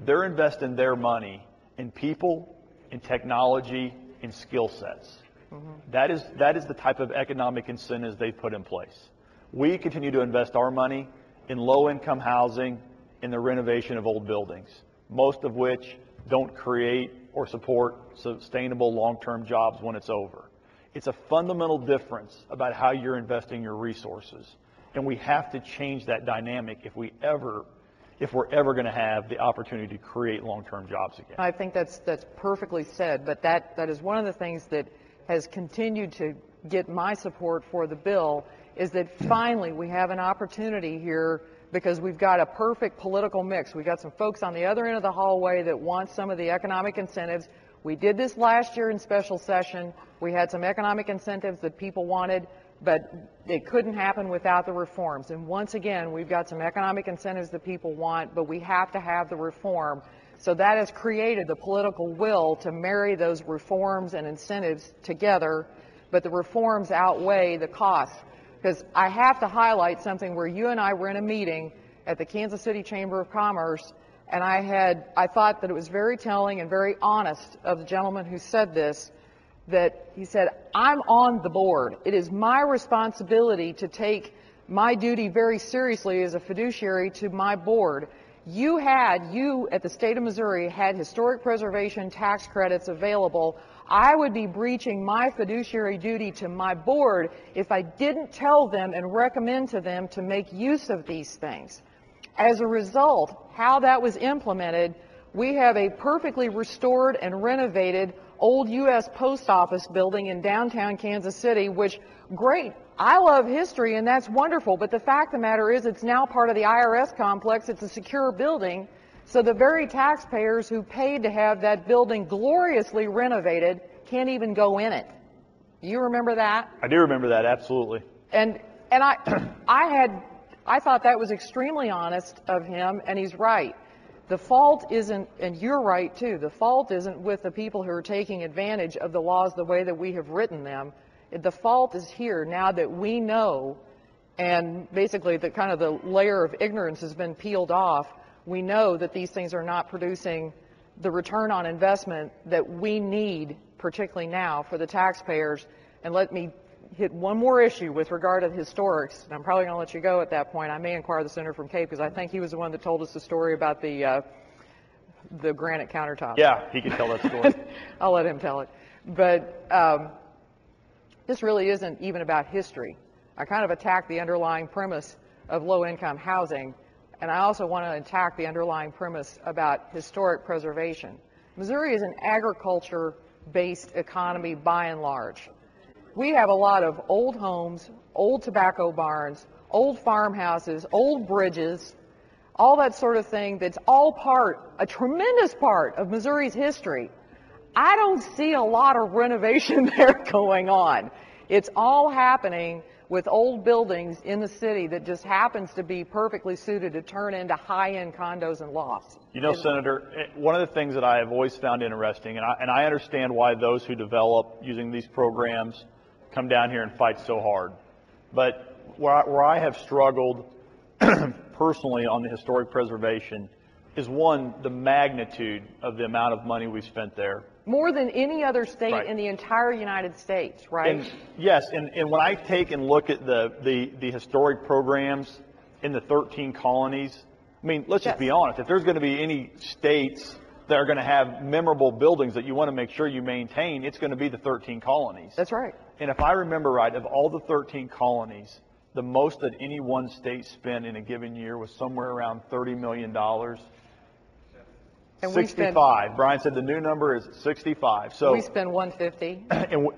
in people, in technology, in skill sets. Mm-hmm. That is the type of economic incentives they put in place. We continue to invest our money in low-income housing, in the renovation of old buildings, most of which don't create or support sustainable long-term jobs when it's over. It's a fundamental difference about how you're investing your resources, and we have to change that dynamic if we're ever going to have the opportunity to create long-term jobs again. I think that's perfectly said, but that is one of the things that has continued to get my support for the bill, is that finally we have an opportunity here, because we've got a perfect political mix. We've got some folks on the other end of the hallway that want some of the economic incentives. We did this last year in special session. We had some economic incentives that people wanted, but it couldn't happen without the reforms. And once again, we've got some economic incentives that people want, but we have to have the reform. So that has created the political will to marry those reforms and incentives together, but the reforms outweigh the costs. Because I have to highlight something where you and I were in a meeting at the Kansas City Chamber of Commerce, and I thought that it was very telling and very honest of the gentleman who said this, that he said, I'm on the board. It is my responsibility to take my duty very seriously as a fiduciary to my board. you at the state of Missouri had historic preservation tax credits available, I would be breaching my fiduciary duty to my board if I didn't tell them and recommend to them to make use of these things. As a result, how that was implemented, we have a perfectly restored and renovated old U.S. Post Office building in downtown Kansas City, which, great, I love history and that's wonderful, but the fact of the matter is it's now part of the IRS complex. It's a secure building, so the very taxpayers who paid to have that building gloriously renovated can't even go in it. You remember that? I do remember that, absolutely. And I thought that was extremely honest of him, and he's right. The fault isn't, and you're right too, the fault isn't with the people who are taking advantage of the laws the way that we have written them. The fault is here now that we know, and basically the kind of the layer of ignorance has been peeled off. We know that these things are not producing the return on investment that we need, particularly now, for the taxpayers. And let me hit one more issue with regard to the historics, and I'm probably going to let you go at that point. I may inquire the senator from Cape, because I think he was the one that told us the story about the granite countertop. Yeah, he can tell that story. I'll let him tell it. But this really isn't even about history. I kind of attack the underlying premise of low-income housing, and I also want to attack the underlying premise about historic preservation. Missouri is an agriculture-based economy by and large. We have a lot of old homes, old tobacco barns, old farmhouses, old bridges, all that sort of thing that's all a tremendous part of Missouri's history. I don't see a lot of renovation there going on. It's all happening with old buildings in the city that just happens to be perfectly suited to turn into high-end condos and lofts. You know, Senator, one of the things that I have always found interesting, and I understand why those who develop using these programs come down here and fight so hard. But where I have struggled personally on the historic preservation is, one, the magnitude of the amount of money we've spent there. More than any other state Right. in the entire United States, right? And, yes, and when I take and look at the historic programs in the 13 colonies, I mean, let's just be honest. If there's going to be any states that are going to have memorable buildings that you want to make sure you maintain, it's going to be the 13 colonies. That's right. And if I remember right, of all the 13 colonies, the most that any one state spent in a given year was somewhere around $30 million. And 65. Brian said the new number is 65. So we spend 150. And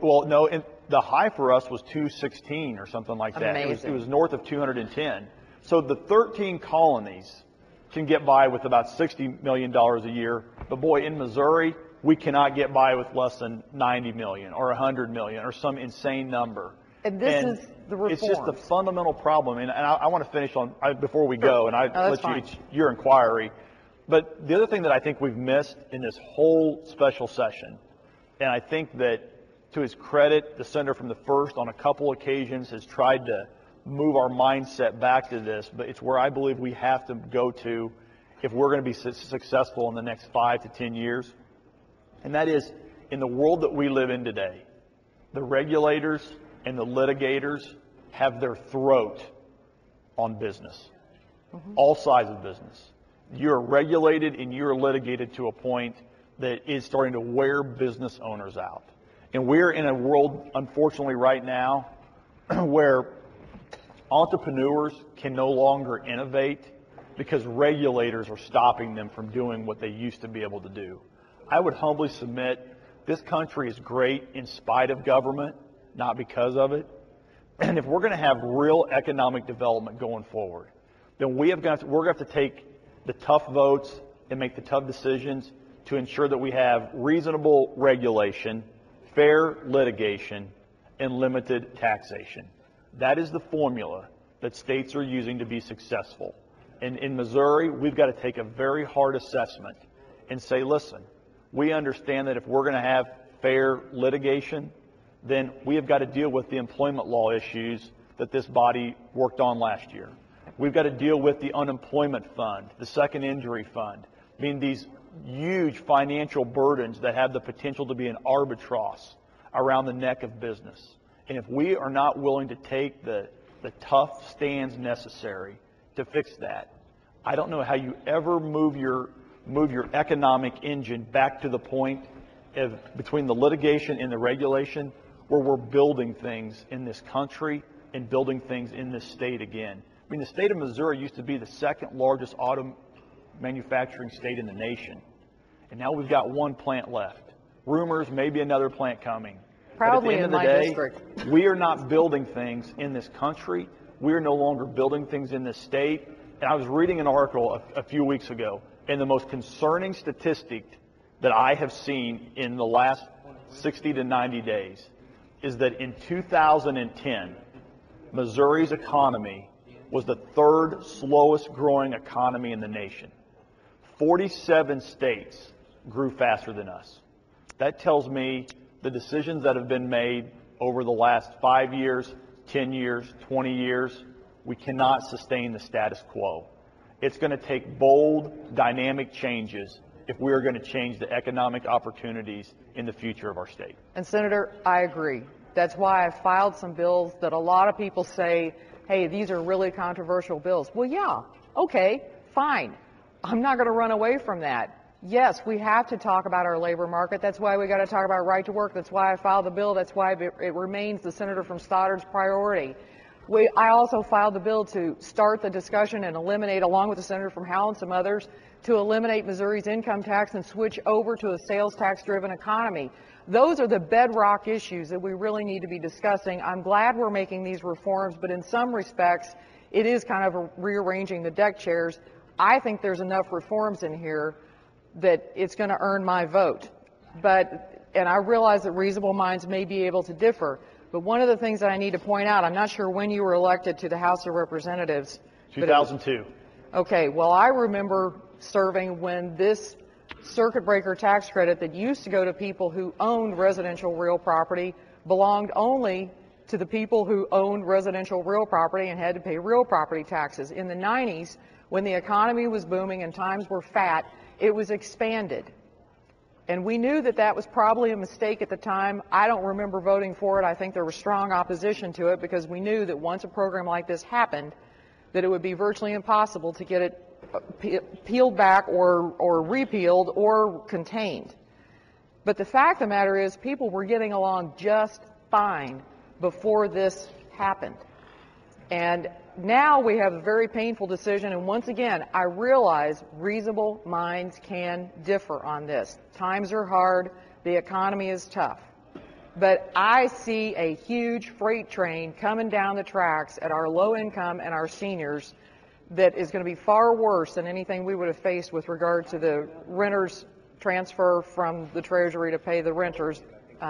the high for us was 216 or something like that. Amazing. It was north of 210. So the 13 colonies can get by with about $60 million a year. But boy, in Missouri, we cannot get by with less than $90 million or $100 million or some insane number. And this is the reforms. It's just the fundamental problem. And I want to finish on, before we go, and I let you your inquiry. But the other thing that I think we've missed in this whole special session, and I think that to his credit, the senator from the first on a couple occasions has tried to move our mindset back to this, but it's where I believe we have to go to if we're going to be successful in the next 5 to 10 years. And that is, in the world that we live in today, the regulators and the litigators have their throat on business, all sides of business. You're regulated and you're litigated to a point that is starting to wear business owners out. And we're in a world, unfortunately, right now where entrepreneurs can no longer innovate because regulators are stopping them from doing what they used to be able to do. I would humbly submit this country is great in spite of government, not because of it. And if we're going to have real economic development going forward, then we're going to have to take the tough votes and make the tough decisions to ensure that we have reasonable regulation, fair litigation, and limited taxation. That is the formula that states are using to be successful. And in Missouri, we've got to take a very hard assessment and say, listen, we understand that if we're going to have fair litigation, then we have got to deal with the employment law issues that this body worked on last year. We've got to deal with the unemployment fund, the second injury fund, I mean these huge financial burdens that have the potential to be an albatross around the neck of business. And if we are not willing to take the tough stands necessary to fix that, I don't know how you ever move your economic engine back to the point of between the litigation and the regulation where we're building things in this country and building things in this state again. I mean, the state of Missouri used to be the second largest auto manufacturing state in the nation. And now we've got one plant left. Rumors, maybe another plant coming. Proudly but at in the my end of the day, district. we are not building things in this country. We are no longer building things in this state. And I was reading an article a few weeks ago, and the most concerning statistic that I have seen in the last 60 to 90 days is that in 2010, Missouri's economy was the third slowest growing economy in the nation. 47 states grew faster than us. That tells me the decisions that have been made over the last 5 years, 10 years, 20 years, we cannot sustain the status quo. It's going to take bold, dynamic changes if we are going to change the economic opportunities in the future of our state. And Senator, I agree. That's why I filed some bills that a lot of people say, hey, these are really controversial bills. Well, yeah, okay, fine. I'm not going to run away from that. Yes, we have to talk about our labor market. That's why we got to talk about right to work. That's why I filed the bill. That's why it remains the senator from Stoddard's priority. I also filed the bill to start the discussion and eliminate, along with the senator from Howell and some others, to eliminate Missouri's income tax and switch over to a sales tax-driven economy. Those are the bedrock issues that we really need to be discussing. I'm glad we're making these reforms, but in some respects, it is kind of rearranging the deck chairs. I think there's enough reforms in here that it's going to earn my vote. And I realize that reasonable minds may be able to differ. But one of the things that I need to point out, I'm not sure when you were elected to the House of Representatives. 2002. Okay, well, I remember serving when this circuit breaker tax credit that used to go to people who owned residential real property belonged only to the people who owned residential real property and had to pay real property taxes. In the 90s, when the economy was booming and times were fat, it was expanded. And we knew that that was probably a mistake at the time. I don't remember voting for it. I think there was strong opposition to it because we knew that once a program like this happened, that it would be virtually impossible to get it peeled back or repealed or contained. But the fact of the matter is people were getting along just fine before this happened. And now we have a very painful decision, and once again, I realize reasonable minds can differ on this. Times are hard, the economy is tough. But I see a huge freight train coming down the tracks at our low income and our seniors that is going to be far worse than anything we would have faced with regard to the renters transfer from the Treasury to pay the renters.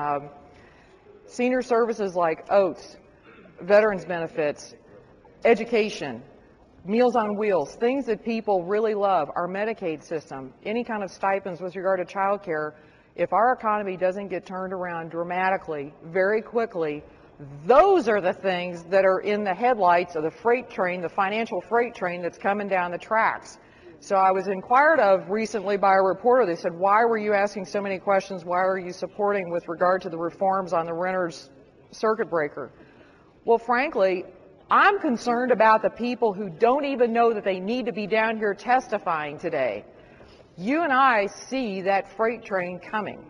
Senior services like OATS, veterans benefits, education, Meals on Wheels, things that people really love, our Medicaid system, any kind of stipends with regard to child care. If our economy doesn't get turned around dramatically, very quickly, those are the things that are in the headlights of the freight train, the financial freight train that's coming down the tracks. So I was inquired of recently by a reporter. They said, why were you asking so many questions? Why are you supporting with regard to the reforms on the renters circuit breaker? Well, frankly, I'm concerned about the people who don't even know that they need to be down here testifying today. You and I see that freight train coming,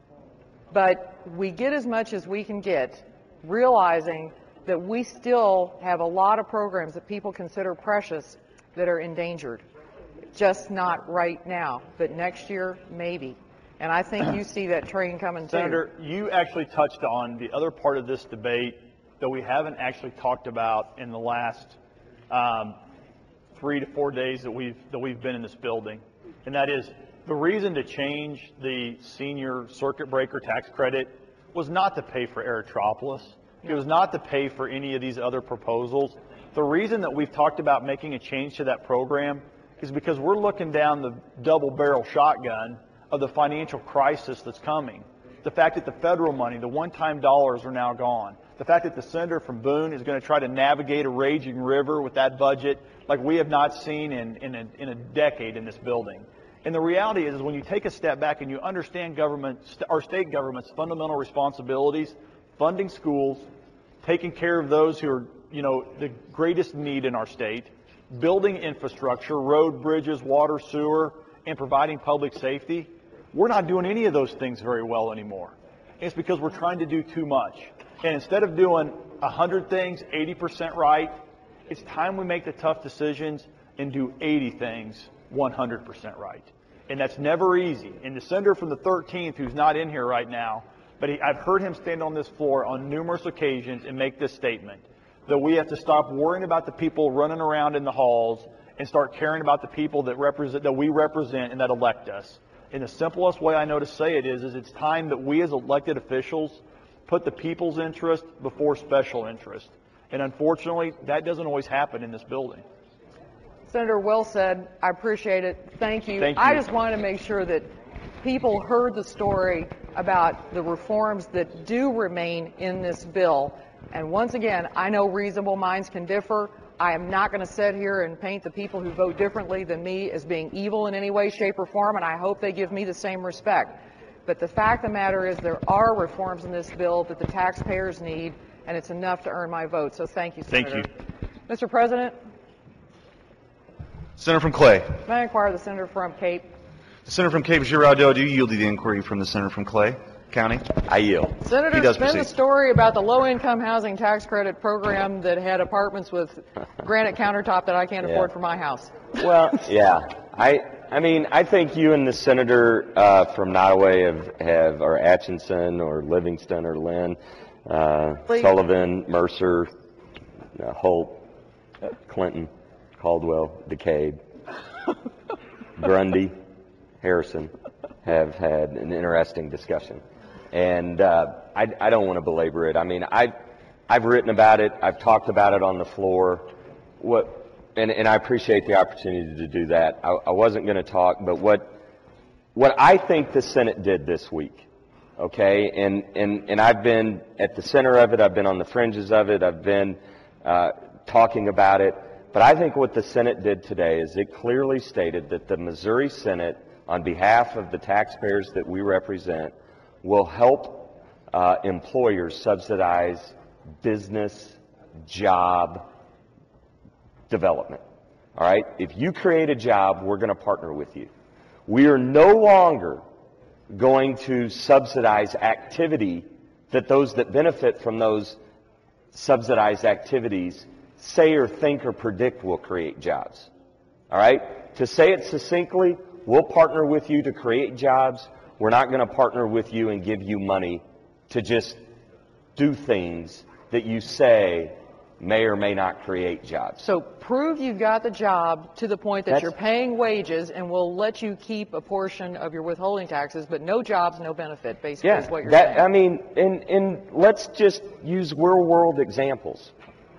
but we get as much as we can get, realizing that we still have a lot of programs that people consider precious that are endangered. Just not right now, but next year, maybe. And I think you see that train coming too. Senator, you actually touched on the other part of this debate that we haven't actually talked about in the last 3 to 4 days that we've been in this building, and that is the reason to change the senior circuit breaker tax credit was not to pay for Aerotropolis. It was not to pay for any of these other proposals. The reason that we've talked about making a change to that program is because we're looking down the double-barrel shotgun of the financial crisis that's coming. The fact that the federal money, the one-time dollars are now gone. The fact that the senator from Boone is going to try to navigate a raging river with that budget like we have not seen in a decade in this building. And the reality is when you take a step back and you understand our state government's fundamental responsibilities, funding schools, taking care of those who are, the greatest need in our state, building infrastructure, road, bridges, water, sewer, and providing public safety, we're not doing any of those things very well anymore. It's because we're trying to do too much. And instead of doing 100 things 80% right, it's time we make the tough decisions and do 80 things 100% right. And that's never easy. And the senator from the 13th, who's not in here right now, but I've heard him stand on this floor on numerous occasions and make this statement, that we have to stop worrying about the people running around in the halls and start caring about the people that we represent and that elect us. And the simplest way I know to say it is it's time that we as elected officials put the people's interest before special interest. And unfortunately, that doesn't always happen in this building. Senator, well said. I appreciate it. Thank you. Thank you. I just wanted to make sure that people heard the story about the reforms that do remain in this bill. And once again, I know reasonable minds can differ. I am not going to sit here and paint the people who vote differently than me as being evil in any way, shape, or form, and I hope they give me the same respect. But the fact of the matter is there are reforms in this bill that the taxpayers need, and it's enough to earn my vote. So thank you, Senator. Thank you. Mr. President, Senator from Clay. may I inquire the Senator from Cape? The Senator from Cape Girardeau, do you yield to the inquiry from the Senator from Clay County? I yield. Senator, He does spin the proceed. story about the low-income housing tax credit program that had apartments with granite countertop that I can't afford for my house. Well, yeah. I mean, I think you and the senator from Nottoway have, or Atchison, or Livingston, or Lynn, Sullivan, Mercer, Holt, Clinton, Caldwell, DeCabe, Grundy, Harrison have had an interesting discussion. And I don't want to belabor it. I mean, I've written about it. I've talked about it on the floor. And I appreciate the opportunity to do that. I wasn't going to talk, but what I think the Senate did this week, okay, and I've been at the center of it. I've been on the fringes of it. I've been talking about it. But I think what the Senate did today is it clearly stated that the Missouri Senate, on behalf of the taxpayers that we represent, will help employers subsidize business, job development. All right? If you create a job, we're going to partner with you. We are no longer going to subsidize activity that those that benefit from those subsidized activities say or think or predict will create jobs. All right? To say it succinctly, we'll partner with you to create jobs. We're not going to partner with you and give you money to just do things that you say may or may not create jobs. So prove you've got the job to the point that you're paying wages, and we'll let you keep a portion of your withholding taxes, but no jobs, no benefit, basically, is what you're saying. I mean, and let's just use real-world examples.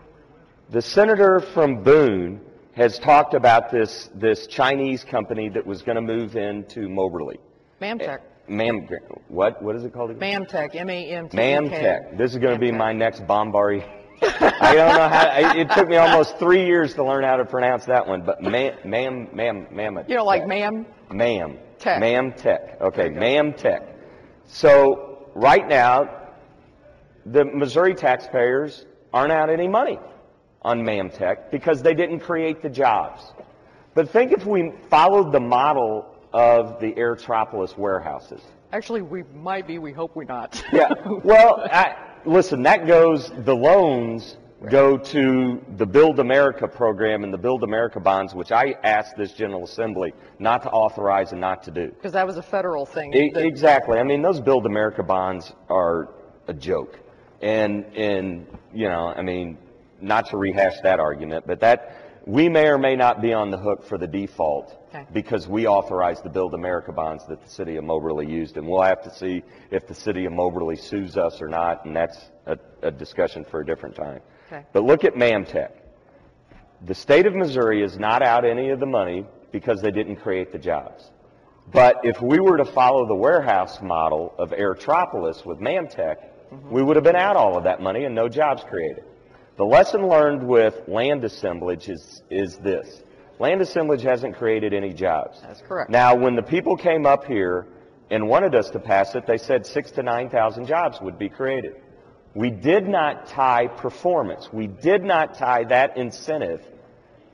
The senator from Boone has talked about this Chinese company that was going to move into Moberly. Mamtech. What is it called again? Mamtech, M-A-M-T-E-K. Mamtech. This is going to be my next Bombari. I don't know how. It took me almost 3 years to learn how to pronounce that one. But Mamtech. You know, like ma'am? Tech. Mamtech. Okay, Mamtech. So right now, the Missouri taxpayers aren't out any money on Mamtech because they didn't create the jobs. But think if we followed the model of the Aerotropolis warehouses. Actually, we might be. We hope we're not. Yeah. Well, listen, the loans go to the Build America program and the Build America bonds, which I asked this General Assembly not to authorize and not to do. Because that was a federal thing. Exactly. I mean, those Build America bonds are a joke. And you know, I mean, not to rehash that argument, but that we may or may not be on the hook for the default because we authorized the Build America bonds that the city of Moberly used, and we'll have to see if the city of Moberly sues us or not, and that's a discussion for a different time. Okay. But look at Mamtech. The state of Missouri is not out any of the money because they didn't create the jobs. But if we were to follow the warehouse model of Aerotropolis with Mamtech, we would have been out all of that money and no jobs created. The lesson learned with land assemblage is this. Land assemblage hasn't created any jobs. That's correct. Now, when the people came up here and wanted us to pass it, they said 6,000 to 9,000 jobs would be created. We did not tie performance. We did not tie that incentive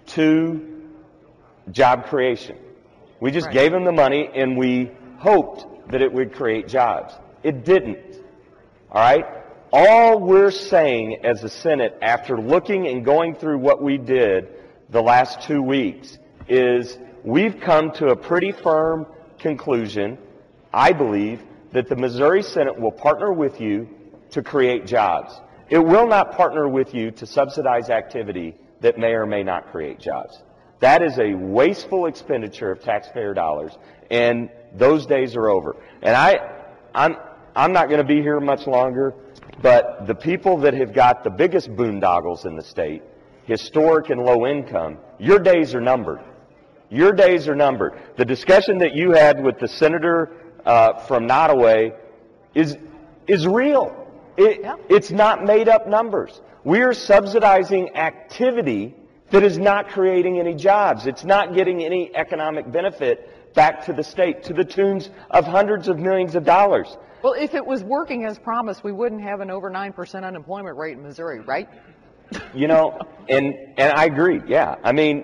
to job creation. We just gave them the money and we hoped that it would create jobs. It didn't. All right? All we're saying as a Senate, after looking and going through what we did the last 2 weeks, is we've come to a pretty firm conclusion, I believe, that the Missouri Senate will partner with you to create jobs. It will not partner with you to subsidize activity that may or may not create jobs. That is a wasteful expenditure of taxpayer dollars, and those days are over. And I'm not going to be here much longer, but the people that have got the biggest boondoggles in the state, historic and low income, your days are numbered. Your days are numbered. The discussion that you had with the senator from Nottoway is real. It's not made up numbers. We are subsidizing activity that is not creating any jobs. It's not getting any economic benefit back to the state to the tunes of hundreds of millions of dollars. Well, if it was working as promised, we wouldn't have an over 9% unemployment rate in Missouri, right? You know, and I agree. Yeah, I mean,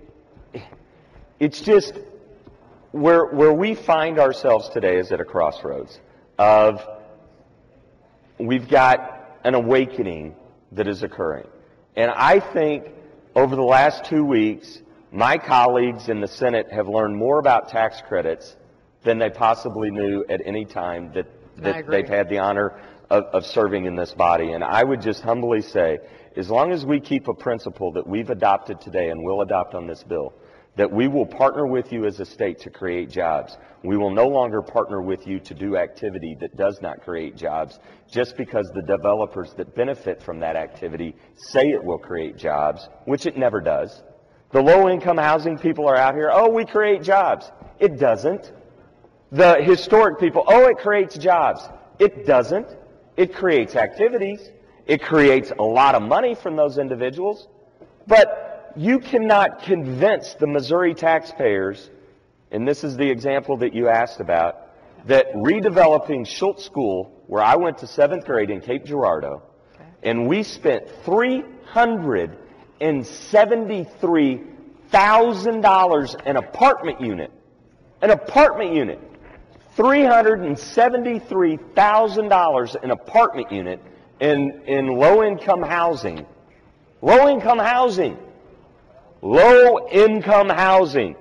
it's just where we find ourselves today is at a crossroads of we've got an awakening that is occurring, and I think over the last 2 weeks, my colleagues in the Senate have learned more about tax credits than they possibly knew at any time that they've had the honor of serving in this body. And I would just humbly say, as long as we keep a principle that we've adopted today and will adopt on this bill, that we will partner with you as a state to create jobs. We will no longer partner with you to do activity that does not create jobs just because the developers that benefit from that activity say it will create jobs, which it never does. The low-income housing people are out here, oh, we create jobs. It doesn't. The historic people, oh, it creates jobs. It doesn't. It creates activities. It creates a lot of money from those individuals. But you cannot convince the Missouri taxpayers, and this is the example that you asked about, that redeveloping Schultz School, where I went to 7th grade in Cape Girardeau, and we spent $373,000 an apartment unit. An apartment unit. $373,000 an apartment unit in low-income housing. Low-income housing. Low-income housing.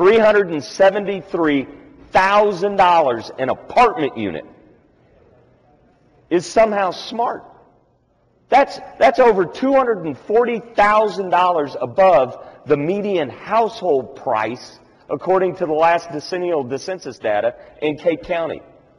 $373,000 an apartment unit is somehow smart. That's over $240,000 above the median household price according to the last decennial census data in Cape County.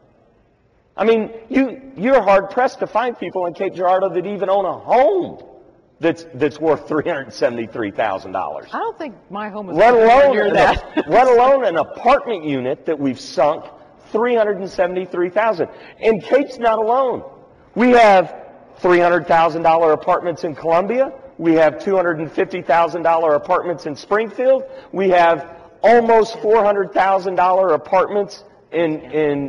I mean, you're hard-pressed to find people in Cape Girardeau that even own a home that's worth $373,000. I don't think my home is let near that. Let alone an apartment unit that we've sunk $373,000. And Cape's not alone. We have $300,000 apartments in Columbia. We have $250,000 apartments in Springfield. We have almost $400,000 apartments in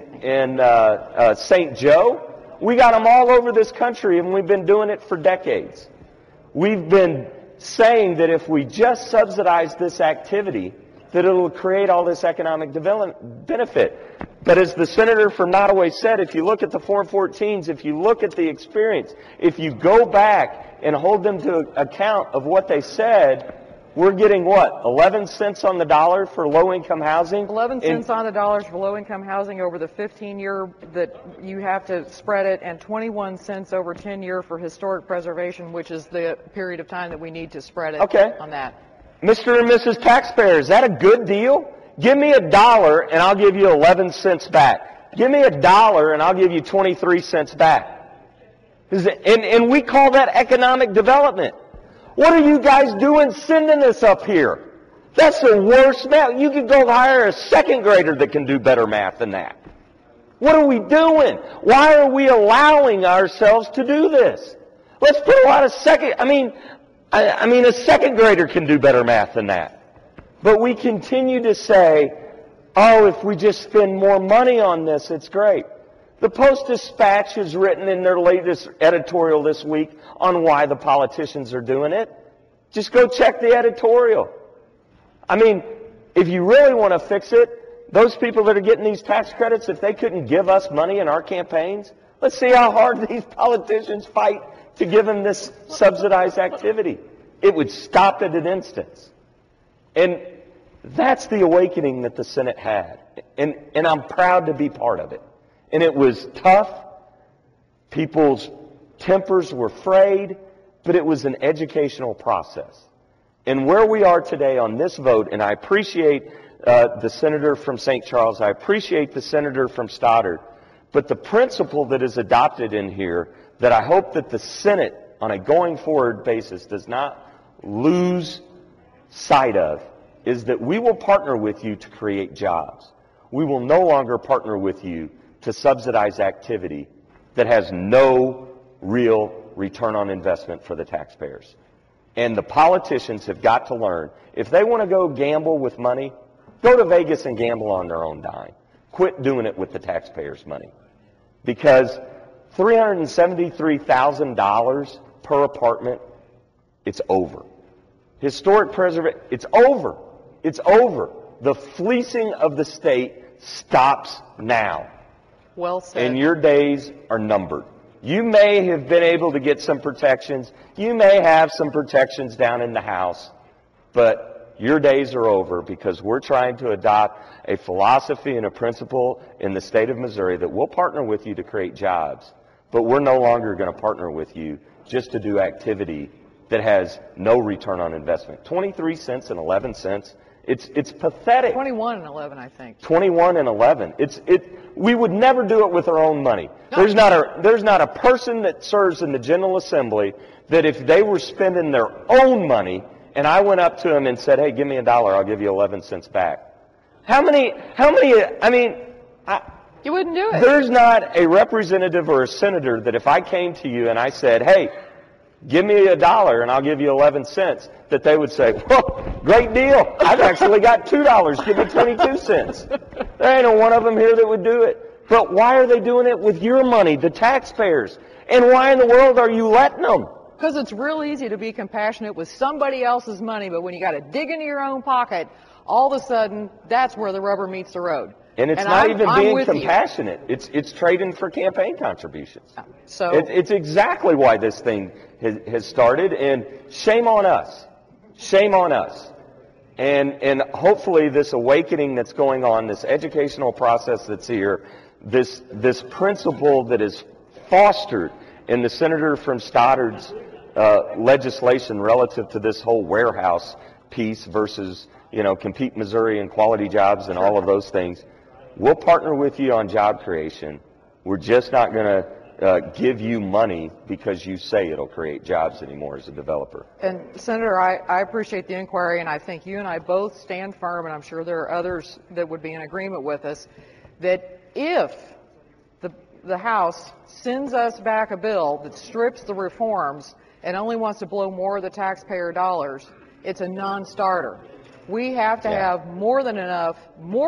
St. Joe. We got them all over this country, and we've been doing it for decades. We've been saying that if we just subsidize this activity, that it'll create all this economic benefit. But as the senator from Nottoway said, if you look at the 414s, if you look at the experience, if you go back and hold them to account of what they said, we're getting what, 11 cents on the dollar for low-income housing? 11 cents on the dollars for low-income housing over the 15-year that you have to spread it, and 21 cents over 10-year for historic preservation, which is the period of time that we need to spread it on that. Mr. and Mrs. Taxpayer, is that a good deal? Give me $1 and I'll give you 11 cents back. Give me $1 and I'll give you 23 cents back. And we call that economic development. What are you guys doing sending this up here? That's the worst math. You could go hire a second grader that can do better math than that. What are we doing? Why are we allowing ourselves to do this? Let's put a lot of I mean, a second grader can do better math than that. But we continue to say, oh, if we just spend more money on this, it's great. The Post-Dispatch has written in their latest editorial this week on why the politicians are doing it. Just go check the editorial. I mean, if you really want to fix it, those people that are getting these tax credits, if they couldn't give us money in our campaigns, let's see how hard these politicians fight to give them this subsidized activity. It would stop at an instance. And that's the awakening that the Senate had. And I'm proud to be part of it. And it was tough. People's tempers were frayed, but it was an educational process. And where we are today on this vote, and I appreciate the senator from St. Charles, I appreciate the senator from Stoddard, but the principle that is adopted in here that I hope that the Senate on a going forward basis does not lose sight of is that we will partner with you to create jobs. We will no longer partner with you to subsidize activity that has no real return on investment for the taxpayers. And the politicians have got to learn, if they want to go gamble with money, go to Vegas and gamble on their own dime. Quit doing it with the taxpayers' money. Because $373,000 per apartment, it's over. Historic preservation, it's over. It's over. The fleecing of the state stops now. Well said. And your days are numbered. You may have been able to get some protections. You may have some protections down in the House. But your days are over because we're trying to adopt a philosophy and a principle in the state of Missouri that we'll partner with you to create jobs. But we're no longer going to partner with you just to do activity that has no return on investment. 23 cents and 11 cents. It's pathetic. 21 and 11, I think. 21 and 11. We would never do it with our own money. No. There's not a person that serves in the General Assembly that if they were spending their own money and I went up to them and said, hey, give me $1, I'll give you 11 cents back. How many, I mean, you wouldn't do it. There's not a representative or a senator that if I came to you and I said, hey, give me $1 and I'll give you 11 cents, that they would say, well, great deal. I've actually got $2. Give me 22 cents. There ain't one of them here that would do it. But why are they doing it with your money, the taxpayers? And why in the world are you letting them? Because it's real easy to be compassionate with somebody else's money, but when you got to dig into your own pocket, all of a sudden, that's where the rubber meets the road. And it's not even being compassionate. It's trading for campaign contributions. So it's exactly why this thing has started. And shame on us. Shame on us. And hopefully this awakening that's going on, this educational process that's here, this principle that is fostered in the senator from Stoddard's legislation relative to this whole warehouse piece versus, Compete Missouri and quality jobs and all of those things. We'll partner with you on job creation. We're just not going to give you money because you say it'll create jobs anymore as a developer. And Senator, I appreciate the inquiry, and I think you and I both stand firm, and I'm sure there are others that would be in agreement with us, that if the House sends us back a bill that strips the reforms and only wants to blow more of the taxpayer dollars, it's a non-starter. We have to have more than enough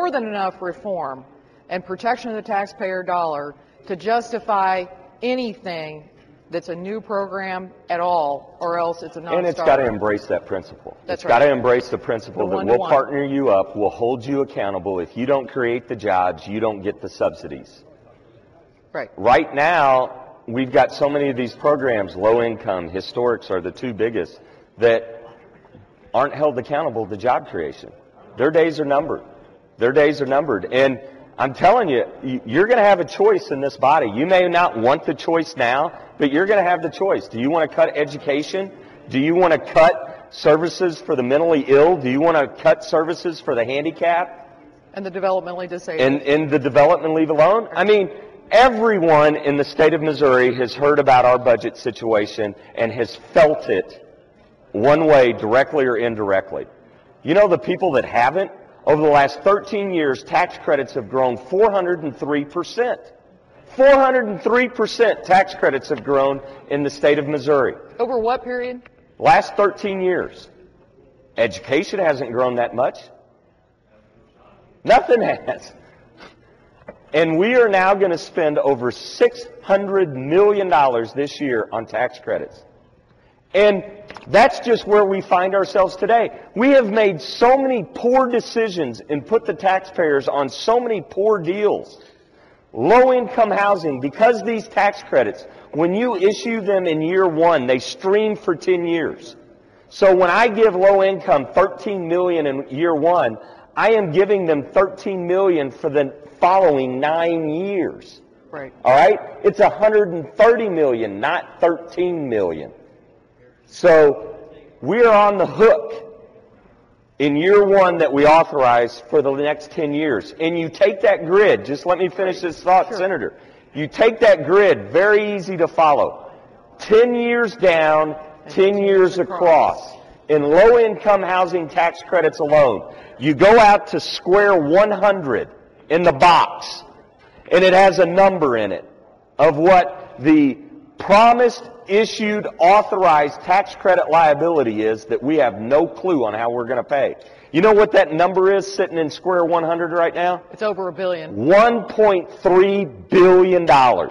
reform and protection of the taxpayer dollar to justify anything that's a new program at all, or else it's a non-starter. And it's got to embrace that principle. That's right. It's got to embrace the principle that we'll partner you up, we'll hold you accountable. If you don't create the jobs, you don't get the subsidies. Right. Right now, we've got so many of these programs, low income, historics are the two biggest, that aren't held accountable to job creation. Their days are numbered. Their days are numbered. And I'm telling you, you're going to have a choice in this body. You may not want the choice now, but you're going to have the choice. Do you want to cut education? Do you want to cut services for the mentally ill? Do you want to cut services for the handicapped? And the developmentally disabled. And the development leave alone? I mean, everyone in the state of Missouri has heard about our budget situation and has felt it one way, directly or indirectly. You know, the people that haven't, over the last 13 years, tax credits have grown 403%. 403% tax credits have grown in the state of Missouri. Over what period? Last 13 years. Education hasn't grown that much. Nothing has. And we are now going to spend over $600 million this year on tax credits. And That's just where we find ourselves today. We have made so many poor decisions and put the taxpayers on so many poor deals. Low-income housing, because these tax credits, when you issue them in year one, they stream for 10 years. So when I give low-income $13 million in year one, I am giving them $13 million for the following 9 years. Right. All right? It's $130 million, not $13 million. So we're on the hook in year one that we authorize for the next 10 years. And you take that grid, just let me finish this thought, Senator. You take that grid, very easy to follow. 10 years down, 10 years across. In low-income housing tax credits alone, you go out to square 100 in the box, and it has a number in it of what the promised, issued, authorized tax credit liability is that we have no clue on how we're going to pay. You know what that number is sitting in square 100 right now? It's over $1 billion. $1.3 billion.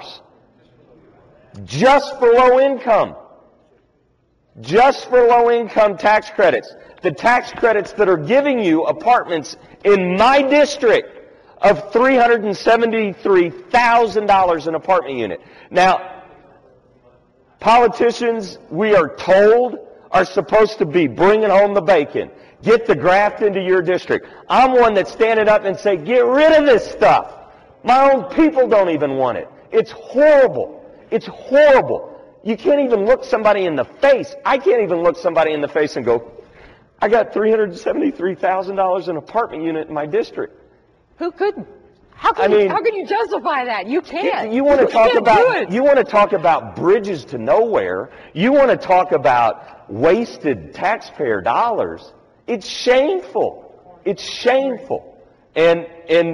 Just for low income. Just for low income tax credits. The tax credits that are giving you apartments in my district of $373,000 an apartment unit. Now, politicians, we are told, are supposed to be bringing home the bacon. Get the graft into your district. I'm one that's standing up and say, get rid of this stuff. My own people don't even want it. It's horrible. It's horrible. You can't even look somebody in the face. I can't even look somebody in the face and go, I got $373,000 an apartment unit in my district. Who couldn't? How can you justify that? You can't. You want to talk about bridges to nowhere. You want to talk about wasted taxpayer dollars. It's shameful. It's shameful. And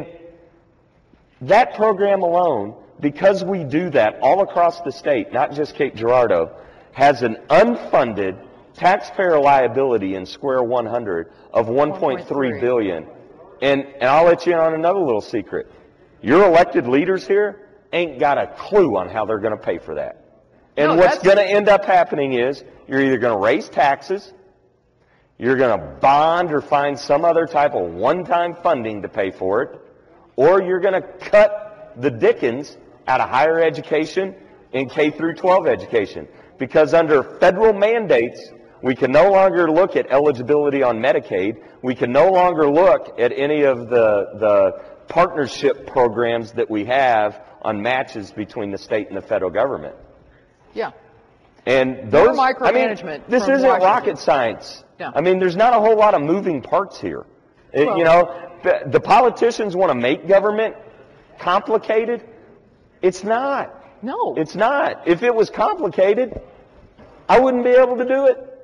that program alone, because we do that all across the state, not just Cape Girardeau, has an unfunded taxpayer liability in square 100 of $1.3 billion. And I'll let you in on another little secret. Your elected leaders here ain't got a clue on how they're going to pay for that. And what's going to end up happening is you're either going to raise taxes, you're going to bond or find some other type of one-time funding to pay for it, or you're going to cut the dickens out of higher education and K through 12 education. Because under federal mandates, we can no longer look at eligibility on Medicaid. We can no longer look at any of the partnership programs that we have on matches between the state and the federal government. Yeah. And those, micromanagement. This isn't rocket science. Yeah. I mean, there's not a whole lot of moving parts here. You know, the politicians want to make government complicated. It's not. No. It's not. If it was complicated, I wouldn't be able to do it.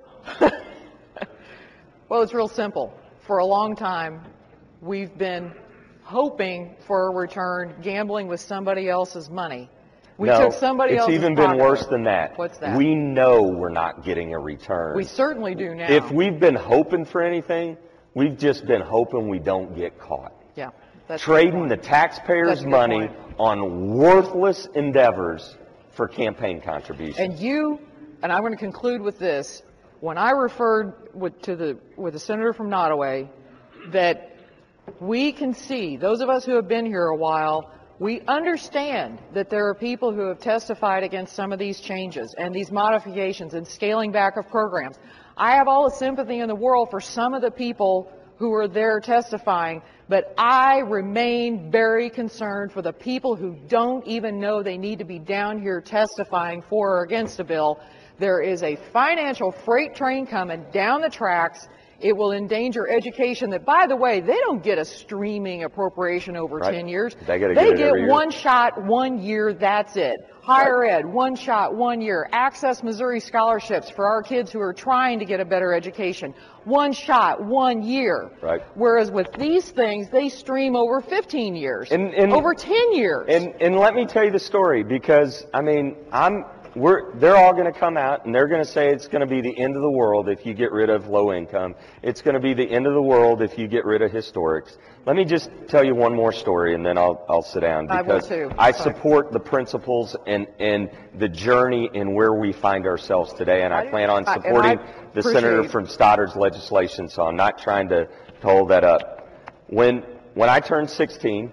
Well, it's real simple. For a long time, we've been hoping for a return, gambling with somebody else's money. We took somebody else's It's even been pocket. worse than that. What's that? We know we're not getting a return. We certainly do now. If we've been hoping for anything, we've just been hoping we don't get caught. Yeah. That's Trading the taxpayers' money on worthless endeavors for campaign contributions. And I'm going to conclude with this. When I referred with the senator from Nottoway that we can see, those of us who have been here a while, we understand that there are people who have testified against some of these changes and these modifications and scaling back of programs. I have all the sympathy in the world for some of the people who are there testifying, but I remain very concerned for the people who don't even know they need to be down here testifying for or against a bill. There is a financial freight train coming down the tracks. It will endanger education that, by the way, they don't get a streaming appropriation over 10 years. They get one shot, 1 year, that's it. Higher ed, one shot, 1 year. Access Missouri scholarships for our kids who are trying to get a better education. One shot, 1 year. Right. Whereas with these things, they stream over 15 years, over 10 years. And let me tell you the story, because, I mean, they're all going to come out and they're going to say it's going to be the end of the world if you get rid of low income. It's going to be the end of the world if you get rid of historics. Let me just tell you one more story and then I'll sit down, because I support the principles and the journey and where we find ourselves today, and I plan on supporting the senator from Stoddard's legislation, so I'm not trying to hold that up. When I turned 16,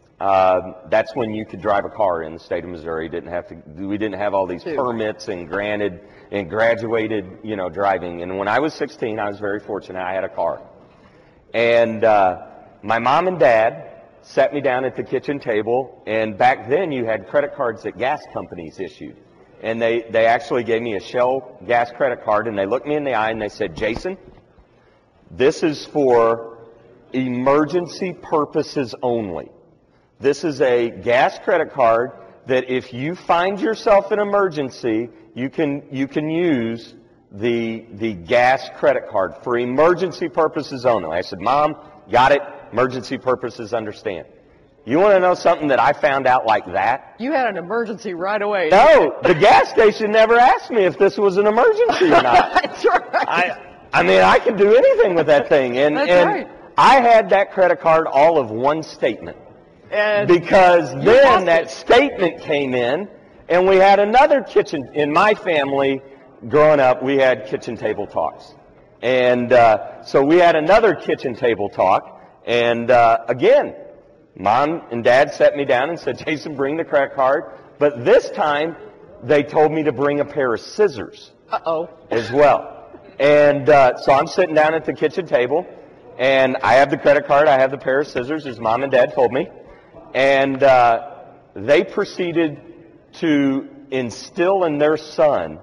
that's when you could drive a car in the state of Missouri. We didn't have all these permits and granted and graduated, driving. And when I was 16, I was very fortunate. I had a car. And my mom and dad sat me down at the kitchen table, and back then you had credit cards that gas companies issued. And they actually gave me a Shell gas credit card, and they looked me in the eye and they said, "Jason, this is for emergency purposes only. This is a gas credit card that if you find yourself in emergency, you can use the gas credit card for emergency purposes only." I said, "Mom, got it. Emergency purposes, understand." You want to know something that I found out like that? You had an emergency right away. No, the gas station never asked me if this was an emergency or not. That's right. I mean, I could do anything with that thing. And right. I had that credit card all of one statement. And because then that statement came in, and we had another kitchen. In my family, growing up, we had kitchen table talks. And so we had another kitchen table talk. And again, Mom and Dad sat me down and said, "Jason, bring the credit card." But this time, they told me to bring a pair of scissors as well. And so I'm sitting down at the kitchen table, and I have the credit card, I have the pair of scissors, as Mom and Dad told me. And they proceeded to instill in their son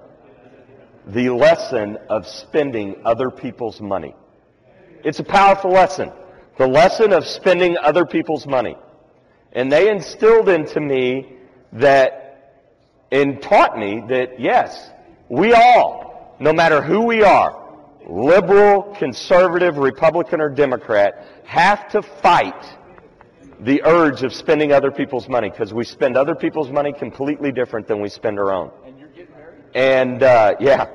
the lesson of spending other people's money. It's a powerful lesson. The lesson of spending other people's money. And they instilled into me that, and taught me that, yes, we all, no matter who we are, liberal, conservative, Republican, or Democrat, have to fight the urge of spending other people's money, because we spend other people's money completely different than we spend our own. And you're getting married? And, yeah.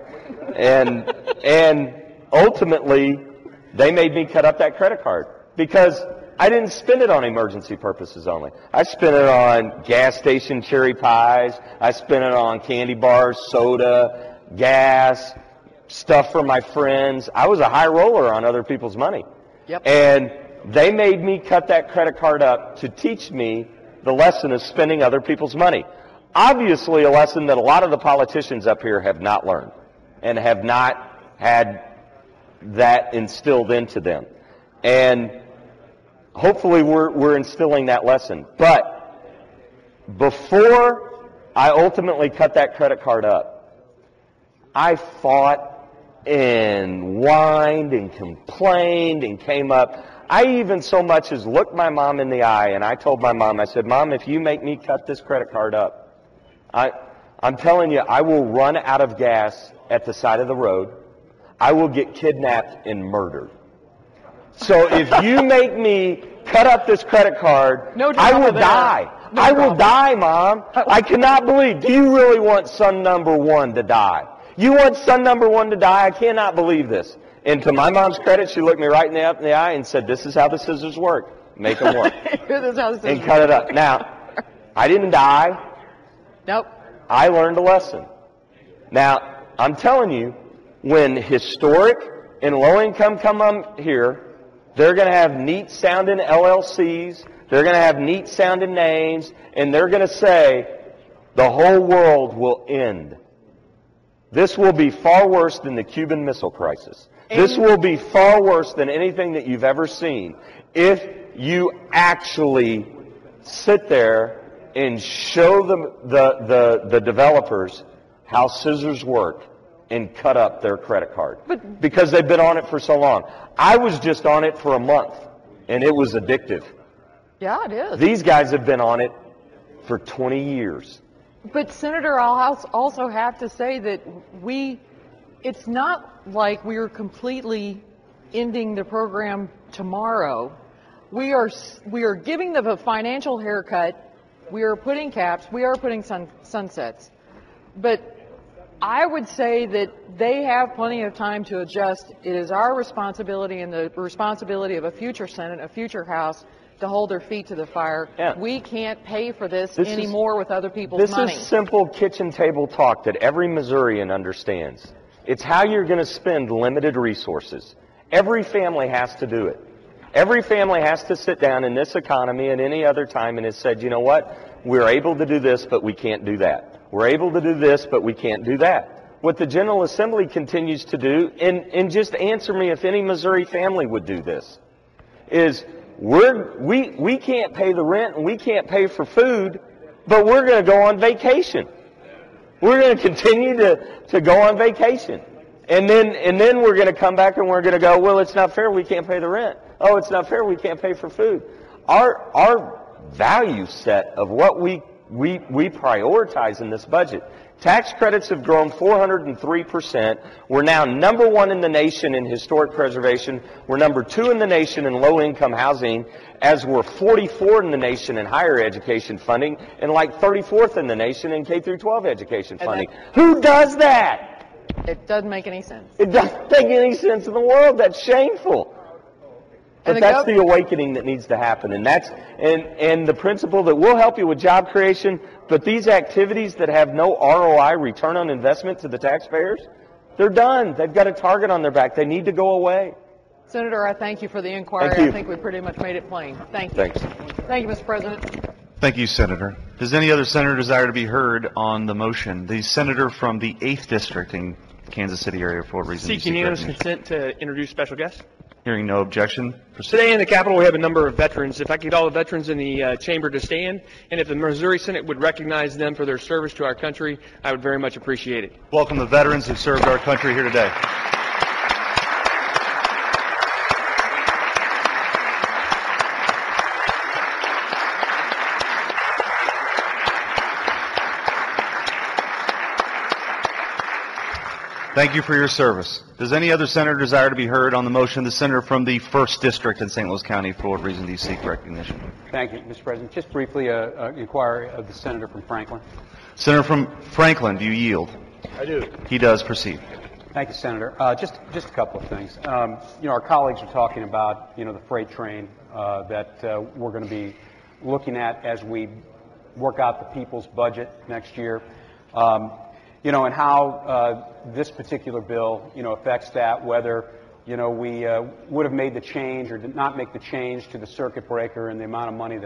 And ultimately, they made me cut up that credit card. Because I didn't spend it on emergency purposes only. I spent it on gas station cherry pies. I spent it on candy bars, soda, gas, stuff for my friends. I was a high roller on other people's money. Yep. And they made me cut that credit card up to teach me the lesson of spending other people's money. Obviously a lesson that a lot of the politicians up here have not learned and have not had that instilled into them. And hopefully we're instilling that lesson. But before I ultimately cut that credit card up, I fought and whined and complained and came up. I even so much as looked my mom in the eye, and I told my mom, I said, "Mom, if you make me cut this credit card up, I'm telling you, I will run out of gas at the side of the road. I will get kidnapped and murdered. So if you make me cut up this credit card, I will die. I will die, Mom. I cannot believe. Do you really want son number one to die? You want son number one to die? I cannot believe this." And to my mom's credit, she looked me right in the eye and said, "This is how the scissors work. Make them work." And cut it up. Now, I didn't die. Nope. I learned a lesson. Now, I'm telling you, when historic and low income come up here, they're going to have neat sounding LLCs. They're going to have neat sounding names. And they're going to say, the whole world will end. This will be far worse than the Cuban Missile Crisis. This will be far worse than anything that you've ever seen if you actually sit there and show the developers how scissors work and cut up their credit card. Because they've been on it for so long. I was just on it for a month, and it was addictive. Yeah, it is. These guys have been on it for 20 years. But Senator, I'll also have to say that it's not like we're completely ending the program tomorrow. We are giving them a financial haircut. We are putting caps. We are putting sunsets. But I would say that they have plenty of time to adjust. It is our responsibility and the responsibility of a future Senate, a future House, to hold their feet to the fire. Yeah. We can't pay for this anymore with other people's This money. is simple kitchen table talk that every Missourian understands. It's how you're going to spend limited resources. Every family has to do it. Every family has to sit down in this economy and any other time and has said, you know what, we're able to do this, but we can't do that. We're able to do this, but we can't do that. What the General Assembly continues to do, and just answer me if any Missouri family would do this, is we can't pay the rent and we can't pay for food, but we're going to go on vacation. We're going to continue to go on vacation. And then we're going to come back and we're going to go, well, it's not fair, we can't pay the rent. Oh, it's not fair, we can't pay for food. Our value set of what we prioritize in this budget. Tax credits have grown 403%. We're now number 1 in the nation in historic preservation. We're number 2 in the nation in low-income housing, as we're 44 in the nation in higher education funding, and like 34th in the nation in K-12 education funding. Who does that? It doesn't make any sense. It doesn't make any sense in the world. That's shameful. But that's the awakening that needs to happen, and that's and the principle that we'll help you with job creation, but these activities that have no ROI, return on investment to the taxpayers, they're done. They've got a target on their back. They need to go away. Senator, I thank you for the inquiry. Thank you. I think we pretty much made it plain. Thank you. Thanks. Thank you, Mr. President. Thank you, Senator. Does any other senator desire to be heard on the motion? The senator from the 8th District in Kansas City area, for what reason? Seek unanimous consent to introduce special guests. Hearing no objection. Proceed. Today in the Capitol we have a number of veterans. If I could get all the veterans in the chamber to stand, and if the Missouri Senate would recognize them for their service to our country, I would very much appreciate it. Welcome the veterans who served our country here today. Thank you for your service. Does any other senator desire to be heard on the motion? The senator from the 1st District in St. Louis County, for what reason do you seek recognition? Thank you, Mr. President. Just briefly, an inquiry of the senator from Franklin. Senator from Franklin, do you yield? I do. He does. Proceed. Thank you, Senator. Just a couple of things. Our colleagues are talking about, the freight train that we're going to be looking at as we work out the people's budget next year. And how this particular bill, affects that, whether, we would have made the change or did not make the change to the circuit breaker and the amount of money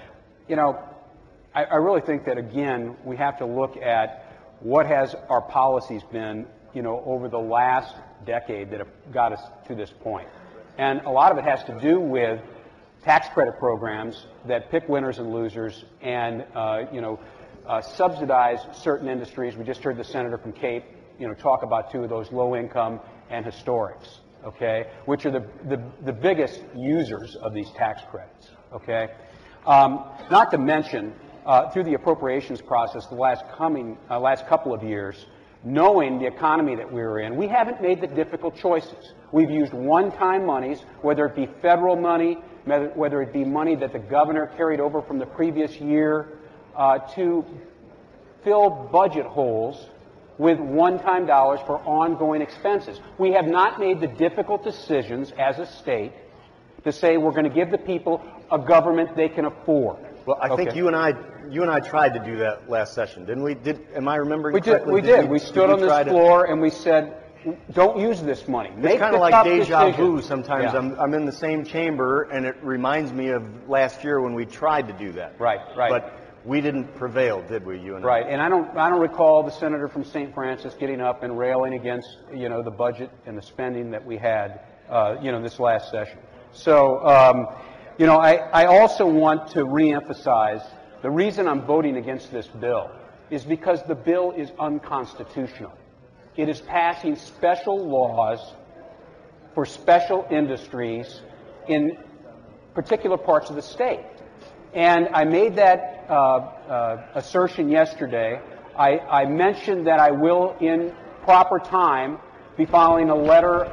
I really think that, again, we have to look at what has our policies been, over the last decade that have got us to this point. And a lot of it has to do with tax credit programs that pick winners and losers and, subsidize certain industries. We just heard the senator from Cape, talk about 2 of those, low income and historics, okay, which are the biggest users of these tax credits, okay. Not to mention, through the appropriations process the last couple of years, knowing the economy that we were in, we haven't made the difficult choices. We've used one-time monies, whether it be federal money, whether it be money that the governor carried over from the previous year, to fill budget holes with one-time dollars for ongoing expenses. We have not made the difficult decisions as a state to say we're going to give the people a government they can afford. Well, I think you and I tried to do that last session, didn't we? Am I remembering correctly? We did. We stood on this floor and we said, don't use this money. It's kind of like deja vu sometimes. Yeah. I'm in the same chamber and it reminds me of last year when we tried to do that. Right. But we didn't prevail, did we, you and I? Right, and I don't recall the senator from St. Francis getting up and railing against, the budget and the spending that we had, this last session. So, I also want to reemphasize the reason I'm voting against this bill is because the bill is unconstitutional. It is passing special laws for special industries in particular parts of the state. And I made that assertion yesterday. I mentioned that I will, in proper time, be filing a letter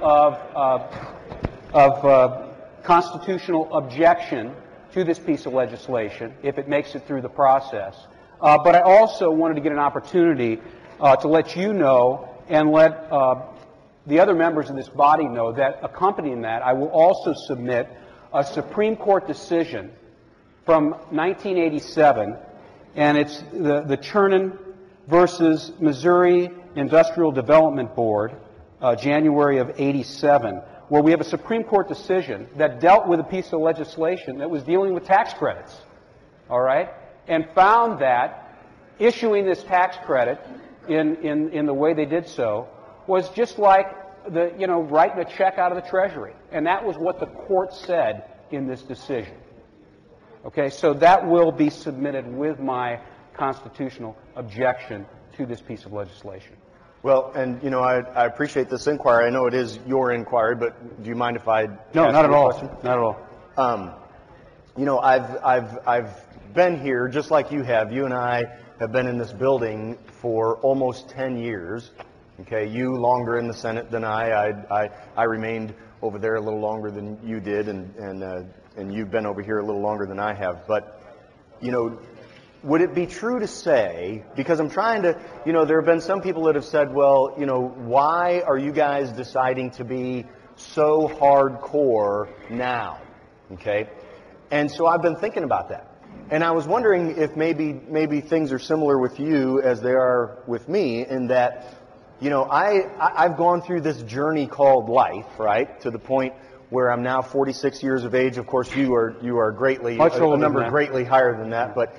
of constitutional objection to this piece of legislation if it makes it through the process. But I also wanted to get an opportunity to let you know and let the other members of this body know that accompanying that, I will also submit a Supreme Court decision from 1987, and it's the Chernin versus Missouri Industrial Development Board, January of '87, where we have a Supreme Court decision that dealt with a piece of legislation that was dealing with tax credits, all right, and found that issuing this tax credit in the way they did so was just like writing a check out of the Treasury. And that was what the court said in this decision. Okay, so that will be submitted with my constitutional objection to this piece of legislation. Well, and I appreciate this inquiry. I know it is your inquiry, but do you mind if I No, ask not you at a all. question? Not at all. I've been here just like you have. You and I have been in this building for almost 10 years. Okay, you longer in the Senate than I remained over there a little longer than you did, and you've been over here a little longer than I have. But would it be true to say, because I'm trying to, there have been some people that have said, well, why are you guys deciding to be so hardcore now? Okay, and so I've been thinking about that. And I was wondering if maybe things are similar with you as they are with me, in that, I've gone through this journey called life, right, to the point where I'm now 46 years of age. Of course, you are greatly a number greatly higher than that, but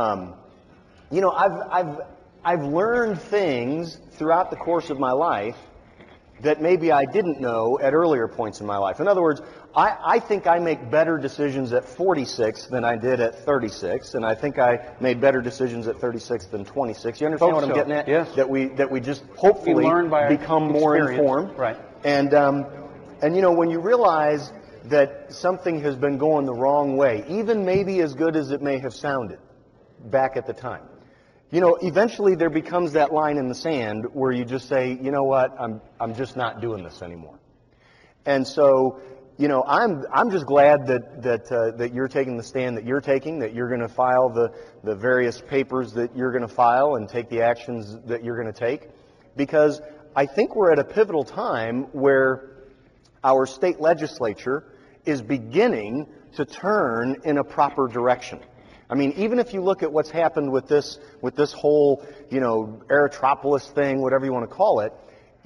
I've learned things throughout the course of my life that maybe I didn't know at earlier points in my life. In other words, I think I make better decisions at 46 than I did at 36, and I think I made better decisions at 36 than 26. You understand what I'm getting at? Yes. That we just hopefully become more informed. Right. And when you realize that something has been going the wrong way, even maybe as good as it may have sounded back at the time, eventually there becomes that line in the sand where you just say, you know what, I'm just not doing this anymore. And so, I'm just glad that you're taking the stand that you're taking, that you're going to file the various papers that you're going to file and take the actions that you're going to take, because I think we're at a pivotal time where our state legislature is beginning to turn in a proper direction. I mean, even if you look at what's happened with this whole, Erythropolis thing, whatever you want to call it,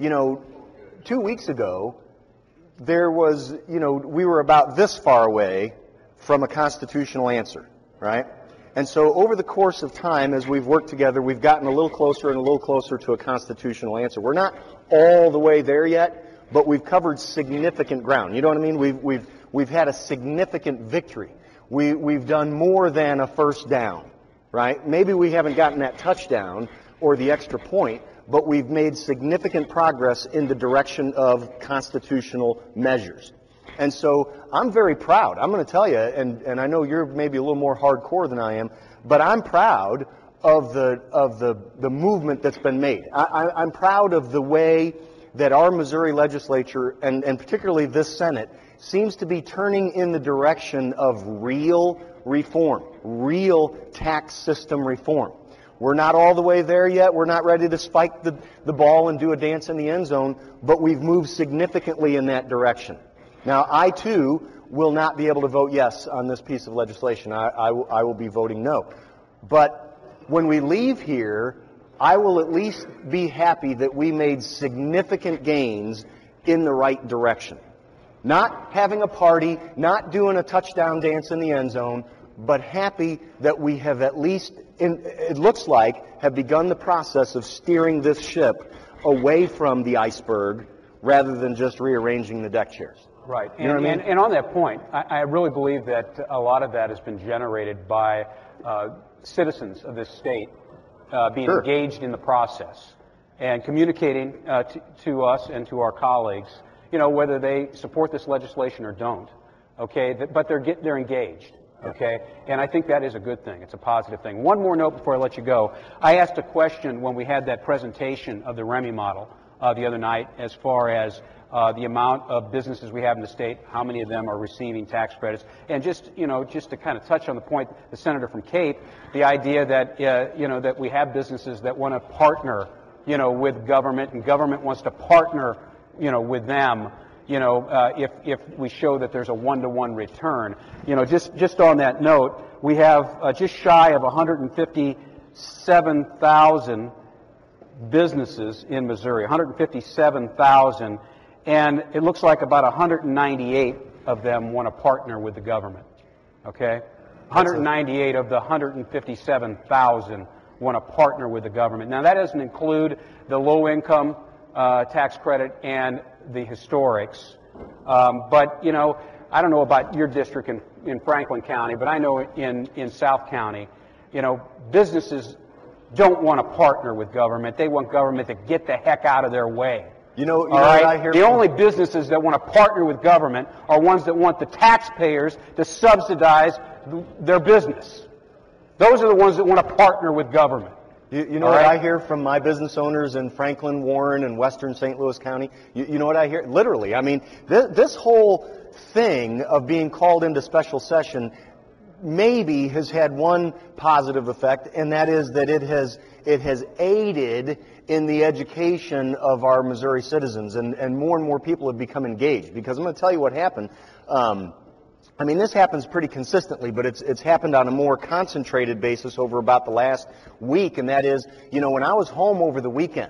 2 weeks ago, there was, we were about this far away from a constitutional answer, right? And so over the course of time, as we've worked together, we've gotten a little closer and a little closer to a constitutional answer. We're not all the way there yet, but we've covered significant ground. You know what I mean? We've had a significant victory. We've done more than a first down, right? Maybe we haven't gotten that touchdown or the extra point, but we've made significant progress in the direction of constitutional measures. And so I'm very proud. I'm going to tell you, and I know you're maybe a little more hardcore than I am, but I'm proud of the movement that's been made. I'm proud of the way that our Missouri legislature, and particularly this Senate, seems to be turning in the direction of real reform, real tax system reform. We're not all the way there yet. We're not ready to spike the ball and do a dance in the end zone, but we've moved significantly in that direction. Now, I too will not be able to vote yes on this piece of legislation. I will be voting no. But when we leave here, I will at least be happy that we made significant gains in the right direction. Not having a party, not doing a touchdown dance in the end zone, but happy that we have at least, it looks like, have begun the process of steering this ship away from the iceberg rather than just rearranging the deck chairs. Right. You know what I mean? And on that point, I really believe that a lot of that has been generated by citizens of this state being engaged in the process and communicating to us and to our colleagues, whether they support this legislation or don't. Okay, but they're engaged. Okay, and I think that is a good thing. It's a positive thing. One more note before I let you go. I asked a question when we had that presentation of the REMI model the other night, as far as the amount of businesses we have in the state, how many of them are receiving tax credits, and just to kind of touch on the point, the senator from Cape, the idea that that we have businesses that want to partner with government, and government wants to partner, with them, if we show that there's a one-to-one return. Just on that note, we have just shy of 157,000 businesses in Missouri, 157,000, and it looks like about 198 of them want to partner with the government. Okay? 198 of the 157,000 want to partner with the government. Now, that doesn't include the low-income tax credit and the historics. But, I don't know about your district in Franklin County, but I know in South County, businesses don't want to partner with government. They want government to get the heck out of their way. All right? The only businesses that want to partner with government are ones that want the taxpayers to subsidize their business. Those are the ones that want to partner with government. You know what I hear from my business owners in Franklin, Warren, and western St. Louis County? You know what I hear? Literally, I mean, this whole thing of being called into special session maybe has had one positive effect, and that is that it has aided in the education of our Missouri citizens, and more people have become engaged. Because I'm going to tell you what happened. I mean, this happens pretty consistently, but it's happened on a more concentrated basis over about the last week, and that is, when I was home over the weekend,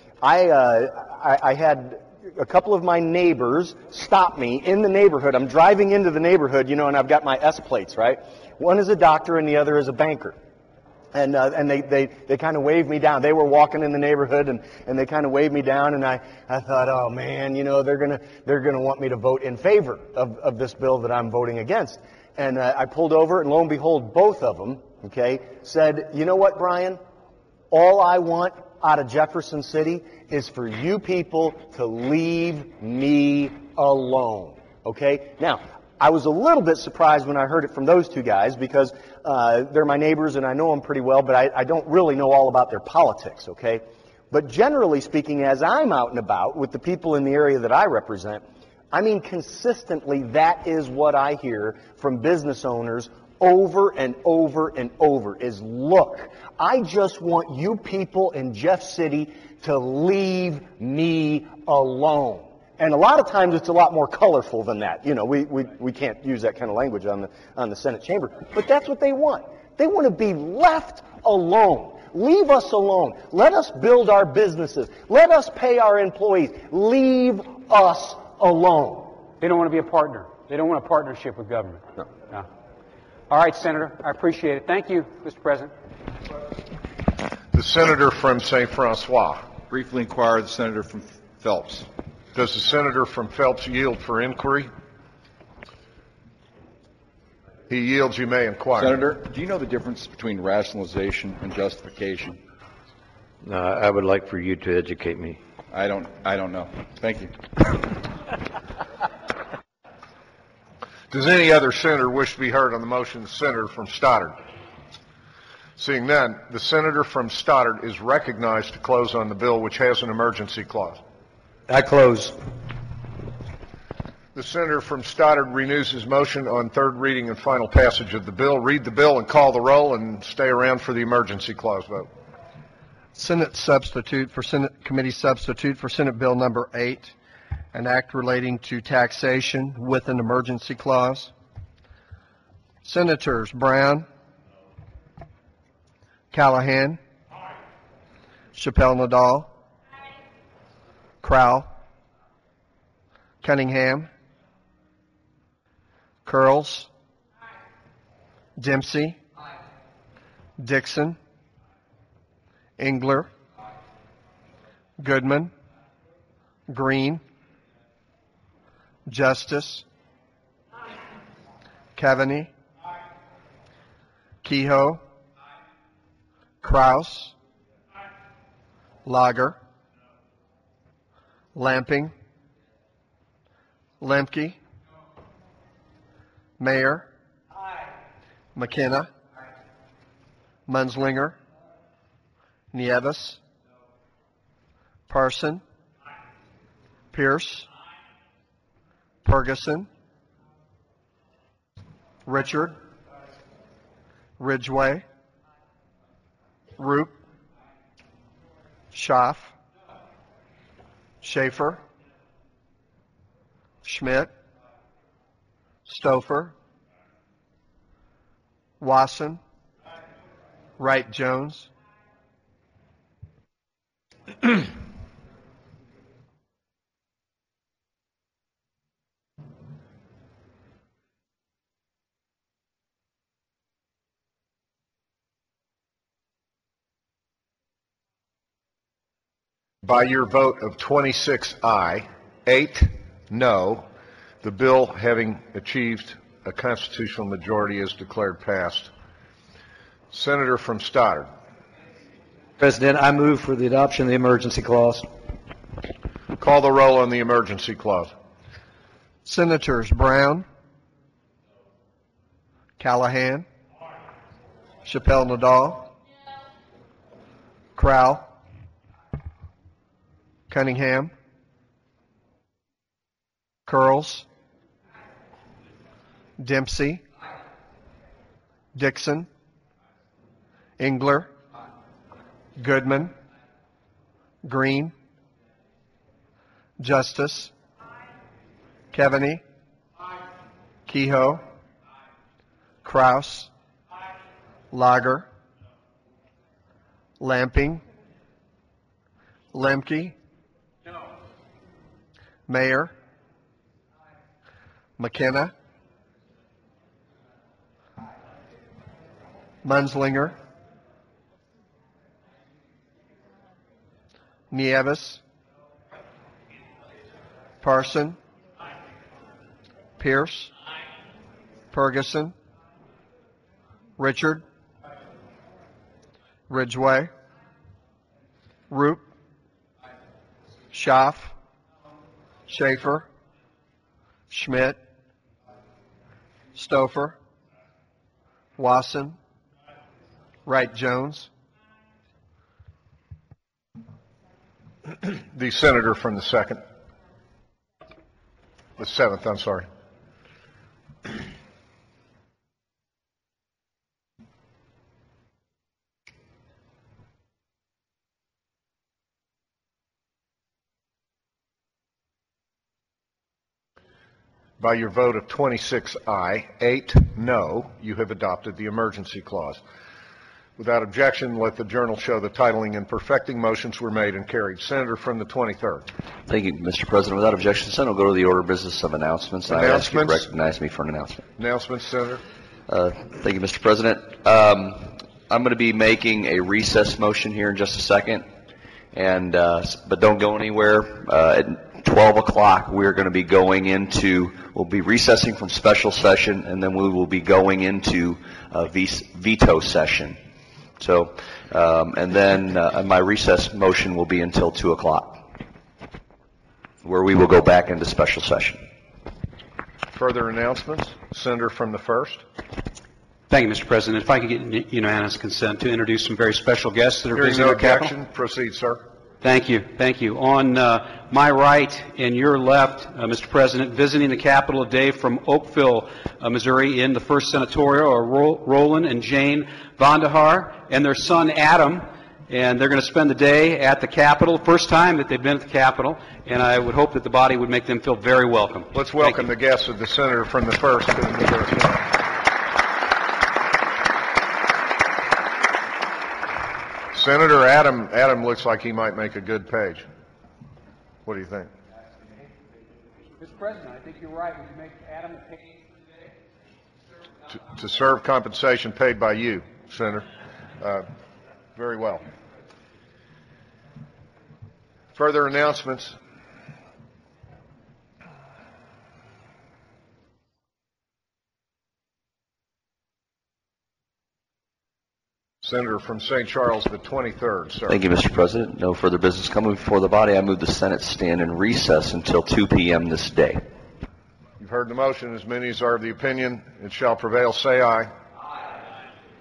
I had a couple of my neighbors stop me in the neighborhood. I'm driving into the neighborhood, and I've got my S plates, right? One is a doctor and the other is a banker. And they kind of waved me down. They were walking in the neighborhood and they kind of waved me down, and I thought, oh man, they're gonna want me to vote in favor of this bill that I'm voting against. And I pulled over, and lo and behold, both of them, said, you know what, Brian? All I want out of Jefferson City is for you people to leave me alone. Okay? Now, I was a little bit surprised when I heard it from those two guys because they're my neighbors and I know them pretty well, but I don't really know all about their politics, okay? But generally speaking, as I'm out and about with the people in the area that I represent, I mean consistently that is what I hear from business owners over and over and over is, look, I just want you people in Jeff City to leave me alone. And a lot of times it's a lot more colorful than that. We can't use that kind of language on the Senate chamber. But that's what they want. They want to be left alone. Leave us alone. Let us build our businesses. Let us pay our employees. Leave us alone. They don't want to be a partner. They don't want a partnership with government. No. All right, Senator. I appreciate it. Thank you, Mr. President. The Senator from St. Francois. Briefly inquire the Senator from Phelps. Does the Senator from Phelps yield for inquiry? He yields. You may inquire. Senator, do you know the difference between rationalization and justification? I would like for you to educate me. I don't know. Thank you. Does any other senator wish to be heard on the motion of the Senator from Stoddard? Seeing none, the Senator from Stoddard is recognized to close on the bill, which has an emergency clause. I close. The Senator from Stoddard renews his motion on third reading and final passage of the bill. Read the bill and call the roll, and stay around for the emergency clause vote. Committee substitute for Senate Bill number 8, an act relating to taxation with an emergency clause. Senators Brown, Callahan, Chappelle Nadal, Crowell, Cunningham, Curls, Dempsey, Dixon, Engler, Goodman, Green, Justice, Keaveney, Kehoe, Kraus, Lager, Lamping, Lemke, Mayer, McKenna, Munslinger, Nieves, Parson, Pierce, Ferguson, Richard, Ridgway, Roop, Schaaf, Schaefer, Schmidt, Stouffer, Wasson, Wright Jones, By your vote of 26 aye, 8 no, the bill, having achieved a constitutional majority, is declared passed. Senator from Stoddard. President, I move for the adoption of the emergency clause. Call the roll on the emergency clause. Senators Brown, Callahan, Chappelle Nadal, Crowell, Cunningham, Curls, Dempsey, Dixon, Engler, Goodman, Green, Justice, Keaveney, Kehoe, Kraus, Lager, Lamping, Lemke, Mayor, McKenna, Munslinger, Nieves, Parson, Pierce, Ferguson, Richard, Ridgway, Roop, Schaaf, Schaefer, Schmidt, Stouffer, Wasson, Wright Jones. The senator from the second. The seventh, I'm sorry. By your vote of 26 aye, 8 no, you have adopted the emergency clause. Without objection, let the journal show the titling and perfecting motions were made and carried. Senator from the 23rd. Thank you, Mr. President. Without objection, the Senate will go to the order of business of announcements. I ask you to recognize me for an announcement. Announcements, Senator. Thank you, Mr. President. I'm going to be making a recess motion here in just a second, and but don't go anywhere. At 12 o'clock, we're going to be going into, we'll be recessing from special session, and then we will be going into veto session. So, and then my recess motion will be until 2 o'clock, where we will go back into special session. Further announcements? Senator from the first. Thank you, Mr. President. If I could get unanimous consent to introduce some very special guests that are Hearing visiting no our Capitol. objection, proceed, sir. Thank you. Thank you. On my right and your left, Mr. President, visiting the Capitol today from Oakville, Missouri, in the 1st Senatorial are Roland and Jane Vandahar and their son Adam, and they're going to spend the day at the Capitol, first time that they've been at the Capitol, and I would hope that the body would make them feel very welcome. Let's welcome the guests of the senator from the first. Senator Adam looks like he might make a good page. What do you think? Mr. President, I think you're right. Would you make Adam a page today? To serve compensation paid by you, Senator. Very well. Further announcements? Senator from St. Charles, the 23rd, sir. Thank you, Mr. President. No further business coming before the body. I move the Senate stand in recess until 2 p.m. this day. You've heard the motion. As many as are of the opinion it shall prevail, say aye.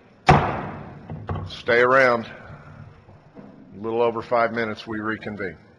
Aye. Stay around. A little over 5 minutes, we reconvene.